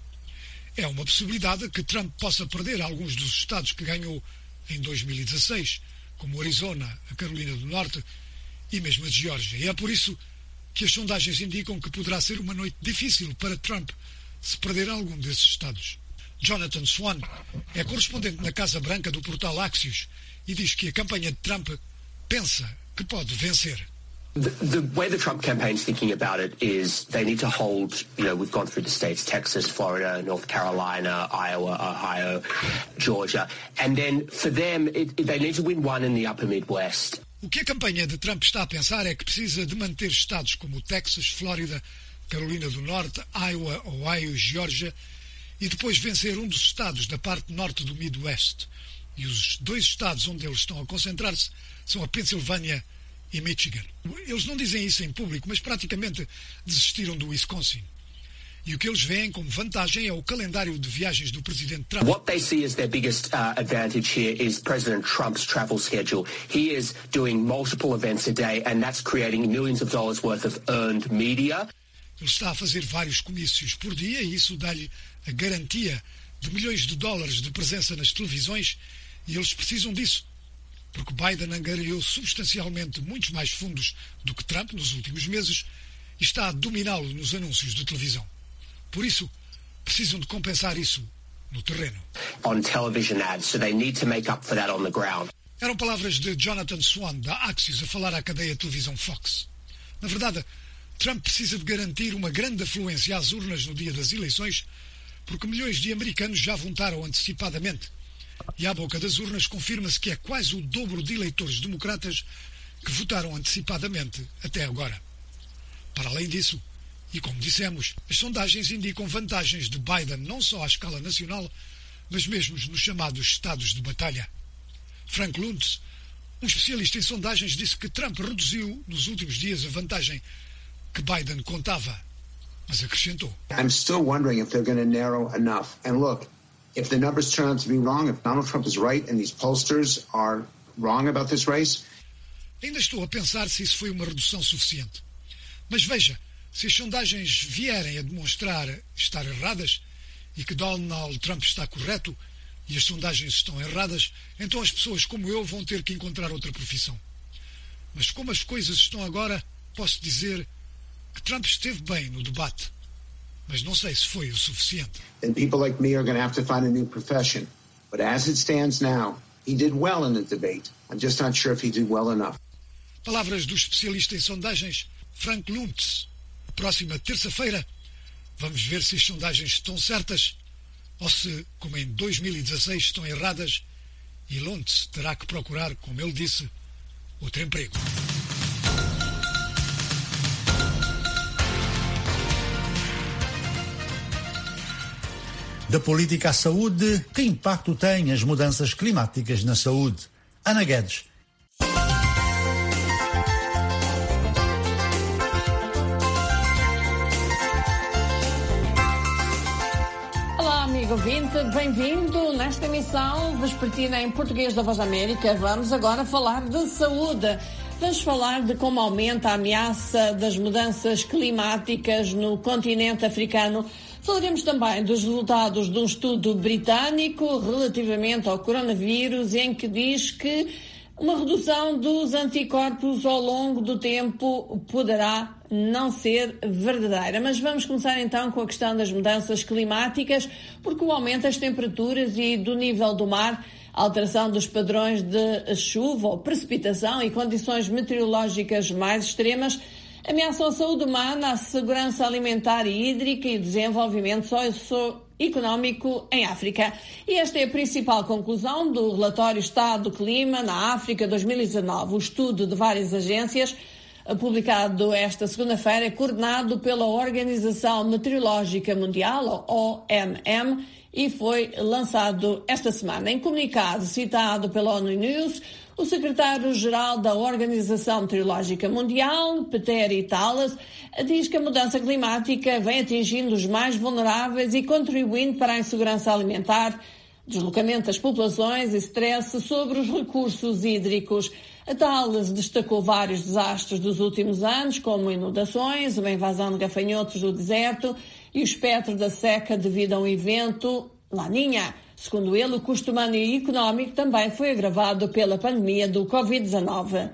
É uma possibilidade que Trump possa perder alguns dos estados que ganhou em 2016, como o Arizona, a Carolina do Norte e mesmo a Geórgia. E é por isso que as sondagens indicam que poderá ser uma noite difícil para Trump se perder algum desses estados. Jonathan Swan é correspondente na Casa Branca do portal Axios e diz que a campanha de Trump pensa que pode vencer. The way the Trump campaign's thinking about it is they need to hold, we've gone through the states, Texas, Florida, North Carolina, Iowa, Ohio, Georgia, and then for them, they need to win one in the upper Midwest. O que a campanha de Trump está a pensar é que precisa de manter estados como Texas, Flórida, Carolina do Norte, Iowa, Ohio, Geórgia e depois vencer um dos estados da parte norte do Midwest. E os dois estados onde eles estão a concentrar-se são a Pensilvânia e Michigan. Eles não dizem isso em público, mas praticamente desistiram do Wisconsin. E o que eles veem como vantagem é o calendário de viagens do presidente Trump. What they see as their biggest advantage here is President Trump's travel schedule. He is doing multiple events a day, and that's creating millions of dollars worth of earned media. Ele está a fazer vários comícios por dia e isso dá-lhe a garantia de milhões de dólares de presença nas televisões e eles precisam disso. Porque Biden angariou substancialmente muitos mais fundos do que Trump nos últimos meses e está a dominá-lo nos anúncios de televisão. Por isso, precisam de compensar isso no terreno. On television ads, so they need to make up for that on the ground. Eram palavras de Jonathan Swan, da Axios, a falar à cadeia de televisão Fox. Na verdade, Trump precisa de garantir uma grande afluência às urnas no dia das eleições, porque milhões de americanos já votaram antecipadamente. E à boca das urnas confirma-se que é quase o dobro de eleitores democratas que votaram antecipadamente até agora. Para além disso, e como dissemos, as sondagens indicam vantagens de Biden não só à escala nacional, mas mesmo nos chamados estados de batalha. Frank Luntz, um especialista em sondagens, disse que Trump reduziu nos últimos dias a vantagem que Biden contava, mas acrescentou: I'm still wondering if they're going to narrow enough. And look, if the numbers turn out to be wrong, if Donald Trump is right and these pollsters are wrong about this race. Ainda estou a pensar se isso foi uma redução suficiente. Mas veja, se as sondagens vierem a demonstrar estar erradas e que Donald Trump está correto e as sondagens estão erradas, então as pessoas como eu vão ter que encontrar outra profissão. Mas como as coisas estão agora, posso dizer que Trump esteve bem no debate. Mas não sei se foi o suficiente. Then people like me are going to have to find a new profession. But as it stands now, he did well in the debate. I'm just not sure if he did well enough. Palavras do especialista em sondagens, Frank Luntz. Próxima terça-feira, vamos ver se as sondagens estão certas ou se, como em 2016, estão erradas e Luntz terá que procurar, como ele disse, outro emprego. Da política à saúde, que impacto têm as mudanças climáticas na saúde? Ana Guedes. Olá, amigo ouvinte, bem-vindo nesta emissão vespertina em português da Voz da América. Vamos agora falar de saúde. Vamos falar de como aumenta a ameaça das mudanças climáticas no continente africano. Falaremos também dos resultados de um estudo britânico relativamente ao coronavírus, em que diz que uma redução dos anticorpos ao longo do tempo poderá não ser verdadeira. Mas vamos começar então com a questão das mudanças climáticas, porque o aumento das temperaturas e do nível do mar, a alteração dos padrões de chuva ou precipitação e condições meteorológicas mais extremas ameaçam a saúde humana, a segurança alimentar e hídrica e o desenvolvimento socioeconómico em África. E esta é a principal conclusão do relatório Estado do Clima na África 2019. O estudo de várias agências publicado esta segunda-feira, é coordenado pela Organização Meteorológica Mundial, OMM, e foi lançado esta semana. Em comunicado citado pela ONU News, o secretário-geral da Organização Meteorológica Mundial, Peter Talas, diz que a mudança climática vem atingindo os mais vulneráveis e contribuindo para a insegurança alimentar, deslocamento das populações e stress sobre os recursos hídricos. A Talas destacou vários desastres dos últimos anos, como inundações, uma invasão de gafanhotos do deserto e o espectro da seca devido a um evento La Niña. Segundo ele, o custo humano e económico também foi agravado pela pandemia do Covid-19.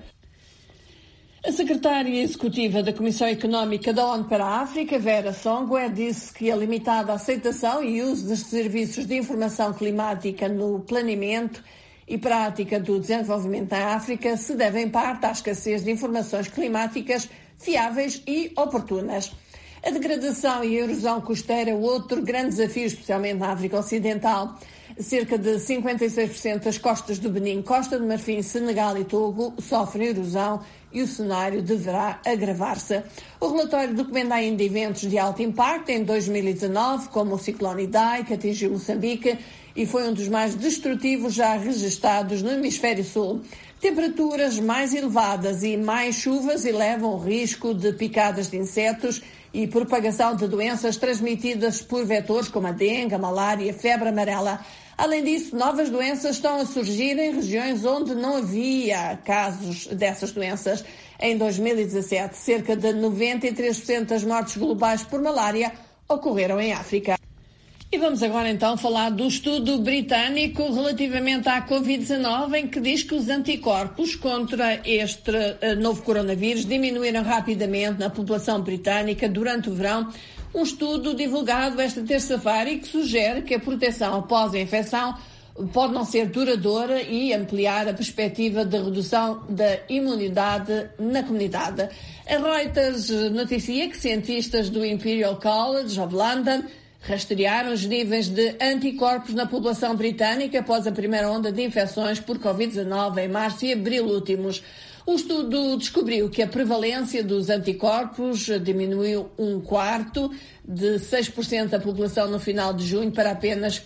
A secretária executiva da Comissão Económica da ONU para a África, Vera Songwe, disse que a limitada aceitação e uso dos serviços de informação climática no planeamento e prática do desenvolvimento na África se deve em parte à escassez de informações climáticas fiáveis e oportunas. A degradação e a erosão costeira é outro grande desafio, especialmente na África Ocidental. Cerca de 56% das costas do Benin, Costa de Marfim, Senegal e Togo sofrem erosão e o cenário deverá agravar-se. O relatório documenta ainda eventos de alto impacto em 2019, como o ciclone Idai, que atingiu Moçambique e foi um dos mais destrutivos já registados no Hemisfério Sul. Temperaturas mais elevadas e mais chuvas elevam o risco de picadas de insetos e propagação de doenças transmitidas por vetores como a dengue, a malária e a febre amarela. Além disso, novas doenças estão a surgir em regiões onde não havia casos dessas doenças. Em 2017, cerca de 93% das mortes globais por malária ocorreram em África. E vamos agora então falar do estudo britânico relativamente à Covid-19, em que diz que os anticorpos contra este novo coronavírus diminuíram rapidamente na população britânica durante o verão. Um estudo divulgado esta terça-feira e que sugere que a proteção após a infecção pode não ser duradoura e ampliar a perspectiva de redução da imunidade na comunidade. A Reuters noticia que cientistas do Imperial College of London rastrearam os níveis de anticorpos na população britânica após a primeira onda de infecções por Covid-19 em março e abril últimos. O estudo descobriu que a prevalência dos anticorpos diminuiu 1/4, de 6% da população no final de junho para apenas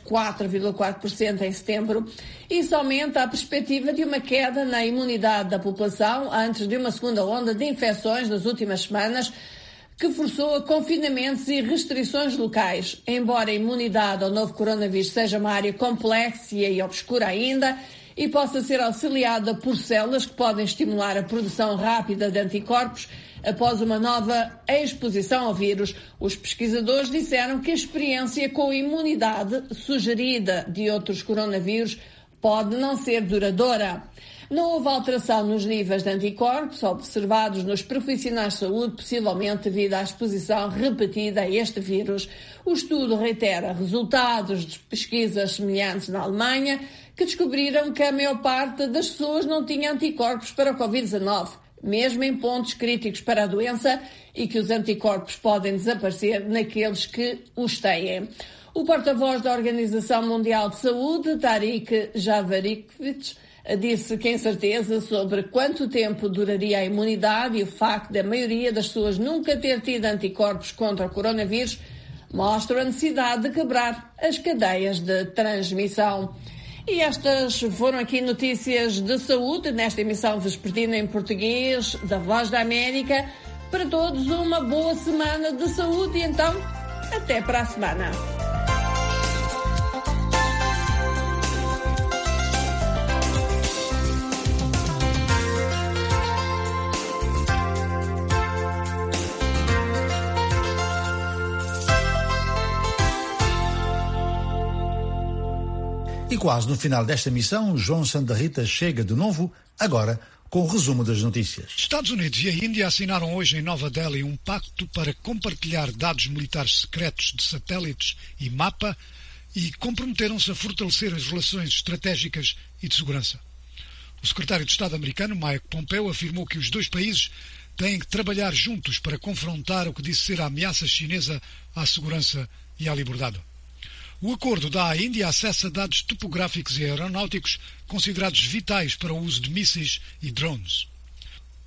4,4% em setembro. Isso aumenta a perspectiva de uma queda na imunidade da população antes de uma segunda onda de infecções nas últimas semanas, que forçou a confinamentos e restrições locais. Embora a imunidade ao novo coronavírus seja uma área complexa e obscura ainda, e possa ser auxiliada por células que podem estimular a produção rápida de anticorpos após uma nova exposição ao vírus, os pesquisadores disseram que a experiência com a imunidade sugerida de outros coronavírus pode não ser duradoura. Não houve alteração nos níveis de anticorpos observados nos profissionais de saúde, possivelmente devido à exposição repetida a este vírus. O estudo reitera resultados de pesquisas semelhantes na Alemanha, que descobriram que a maior parte das pessoas não tinha anticorpos para a Covid-19, mesmo em pontos críticos para a doença, e que os anticorpos podem desaparecer naqueles que os têm. O porta-voz da Organização Mundial de Saúde, Tarik Jasarevic, disse que a incerteza sobre quanto tempo duraria a imunidade e o facto da maioria das pessoas nunca ter tido anticorpos contra o coronavírus mostra a necessidade de quebrar as cadeias de transmissão. E estas foram aqui notícias de saúde nesta emissão vespertina em português da Voz da América. Para todos uma boa semana de saúde e então até para a semana. E quase no final desta emissão, João Santa Rita chega de novo, agora com o resumo das notícias. Estados Unidos e a Índia assinaram hoje em Nova Delhi um pacto para compartilhar dados militares secretos de satélites e mapa e comprometeram-se a fortalecer as relações estratégicas e de segurança. O secretário de Estado americano, Mike Pompeo, afirmou que os dois países têm que trabalhar juntos para confrontar o que disse ser a ameaça chinesa à segurança e à liberdade. O acordo dá à Índia acesso a dados topográficos e aeronáuticos considerados vitais para o uso de mísseis e drones.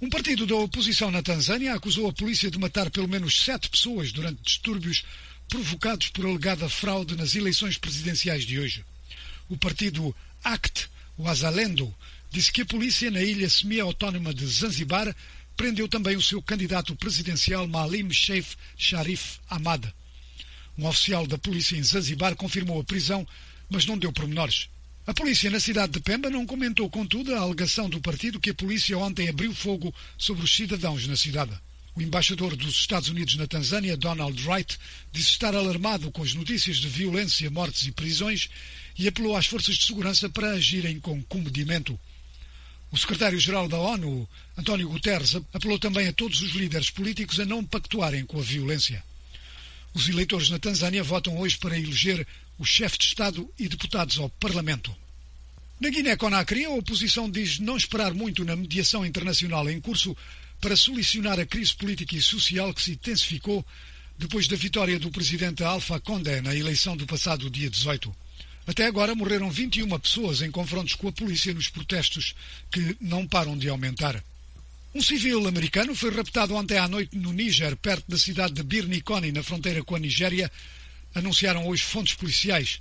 Um partido da oposição na Tanzânia acusou a polícia de matar pelo menos 7 pessoas durante distúrbios provocados por alegada fraude nas eleições presidenciais de hoje. O partido ACT, o Wazalendo, disse que a polícia na ilha semi-autónoma de Zanzibar prendeu também o seu candidato presidencial Maalim Seif Sharif Ahmad. Um oficial da polícia em Zanzibar confirmou a prisão, mas não deu pormenores. A polícia na cidade de Pemba não comentou, contudo, a alegação do partido que a polícia ontem abriu fogo sobre os cidadãos na cidade. O embaixador dos Estados Unidos na Tanzânia, Donald Wright, disse estar alarmado com as notícias de violência, mortes e prisões e apelou às forças de segurança para agirem com comedimento. O secretário-geral da ONU, António Guterres, apelou também a todos os líderes políticos a não pactuarem com a violência. Os eleitores na Tanzânia votam hoje para eleger o chefe de Estado e deputados ao Parlamento. Na Guiné-Conakry, a oposição diz não esperar muito na mediação internacional em curso para solucionar a crise política e social que se intensificou depois da vitória do presidente Alpha Condé na eleição do passado dia 18. Até agora morreram 21 pessoas em confrontos com a polícia nos protestos que não param de aumentar. Um civil americano foi raptado ontem à noite no Níger, perto da cidade de Birnikoni, na fronteira com a Nigéria, anunciaram hoje fontes policiais.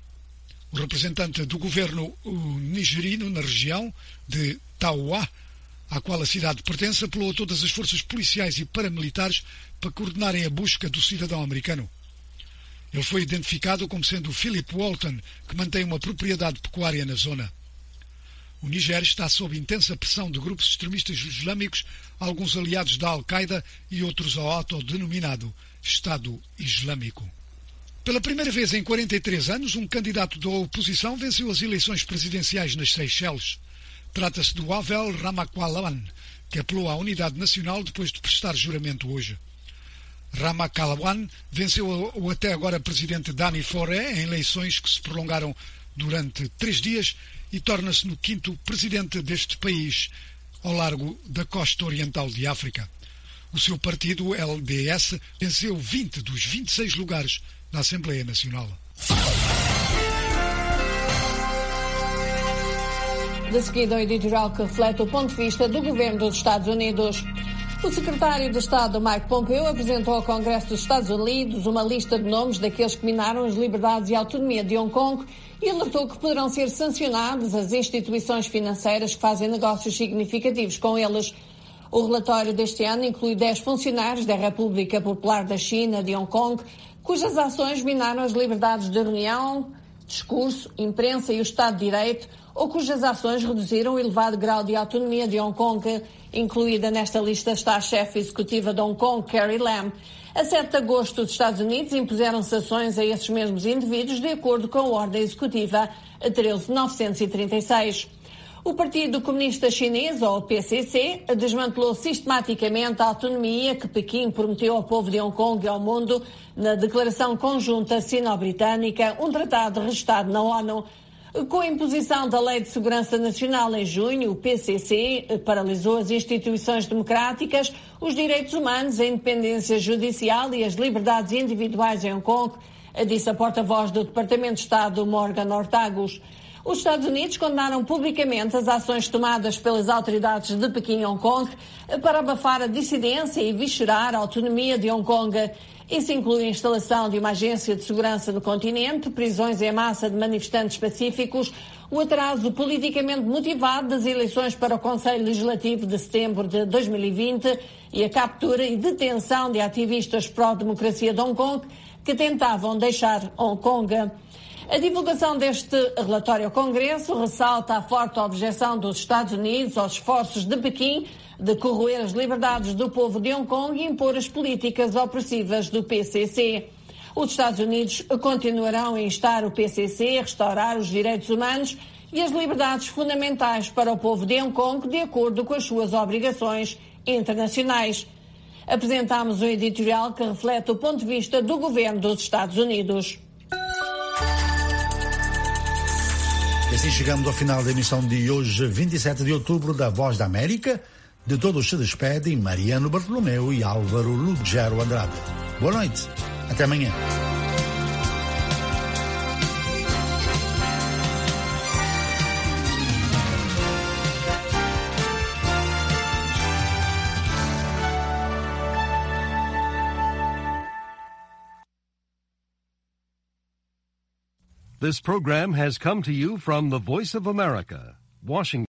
O representante do governo nigerino na região de Taoua, à qual a cidade pertence, apelou a todas as forças policiais e paramilitares para coordenarem a busca do cidadão americano. Ele foi identificado como sendo Philip Walton, que mantém uma propriedade pecuária na zona. O Níger está sob intensa pressão de grupos extremistas islâmicos, alguns aliados da Al-Qaeda e outros ao autodenominado Estado Islâmico. Pela primeira vez em 43 anos, um candidato da oposição venceu as eleições presidenciais nas Seychelles. Trata-se do Avel Ramakalawan, que apelou à unidade nacional depois de prestar juramento hoje. Ramakalawan venceu o até agora presidente Dani Fauré em eleições que se prolongaram durante 3 dias e torna-se no 5º presidente deste país ao largo da costa oriental de África. O seu partido, LDS, venceu 20 dos 26 lugares na Assembleia Nacional. De seguida, o editorial que reflete o ponto de vista do governo dos Estados Unidos. O secretário de Estado, Mike Pompeo, apresentou ao Congresso dos Estados Unidos uma lista de nomes daqueles que minaram as liberdades e a autonomia de Hong Kong e alertou que poderão ser sancionadas as instituições financeiras que fazem negócios significativos com eles. O relatório deste ano inclui 10 funcionários da República Popular da China de Hong Kong, cujas ações minaram as liberdades de reunião, discurso, imprensa e o Estado de Direito, ou cujas ações reduziram o elevado grau de autonomia de Hong Kong. Incluída nesta lista está a chefe executiva de Hong Kong, Carrie Lam. A 7 de agosto, os Estados Unidos impuseram sanções a esses mesmos indivíduos de acordo com a Ordem Executiva 13.936. O Partido Comunista Chinês, ou PCC, desmantelou sistematicamente a autonomia que Pequim prometeu ao povo de Hong Kong e ao mundo na Declaração Conjunta Sino-Britânica, um tratado registado na ONU. Com a imposição da Lei de Segurança Nacional em junho, o PCC paralisou as instituições democráticas, os direitos humanos, a independência judicial e as liberdades individuais em Hong Kong, disse a porta-voz do Departamento de Estado, Morgan Ortagus. Os Estados Unidos condenaram publicamente as ações tomadas pelas autoridades de Pequim e Hong Kong para abafar a dissidência e viscerar a autonomia de Hong Kong. Isso inclui a instalação de uma agência de segurança no continente, prisões em massa de manifestantes pacíficos, o atraso politicamente motivado das eleições para o Conselho Legislativo de setembro de 2020 e a captura e detenção de ativistas pró-democracia de Hong Kong que tentavam deixar Hong Kong. A divulgação deste relatório ao Congresso ressalta a forte objeção dos Estados Unidos aos esforços de Pequim de corroer as liberdades do povo de Hong Kong e impor as políticas opressivas do PCC. Os Estados Unidos continuarão a instar o PCC a restaurar os direitos humanos e as liberdades fundamentais para o povo de Hong Kong de acordo com as suas obrigações internacionais. Apresentamos um editorial que reflete o ponto de vista do governo dos Estados Unidos. E assim chegamos ao final da emissão de hoje, 27 de outubro, da Voz da América. De todos se despedem Mariano Bartolomeu e Álvaro Lugero Andrade. Boa noite. Até amanhã. This program has come to you from the Voice of America, Washington.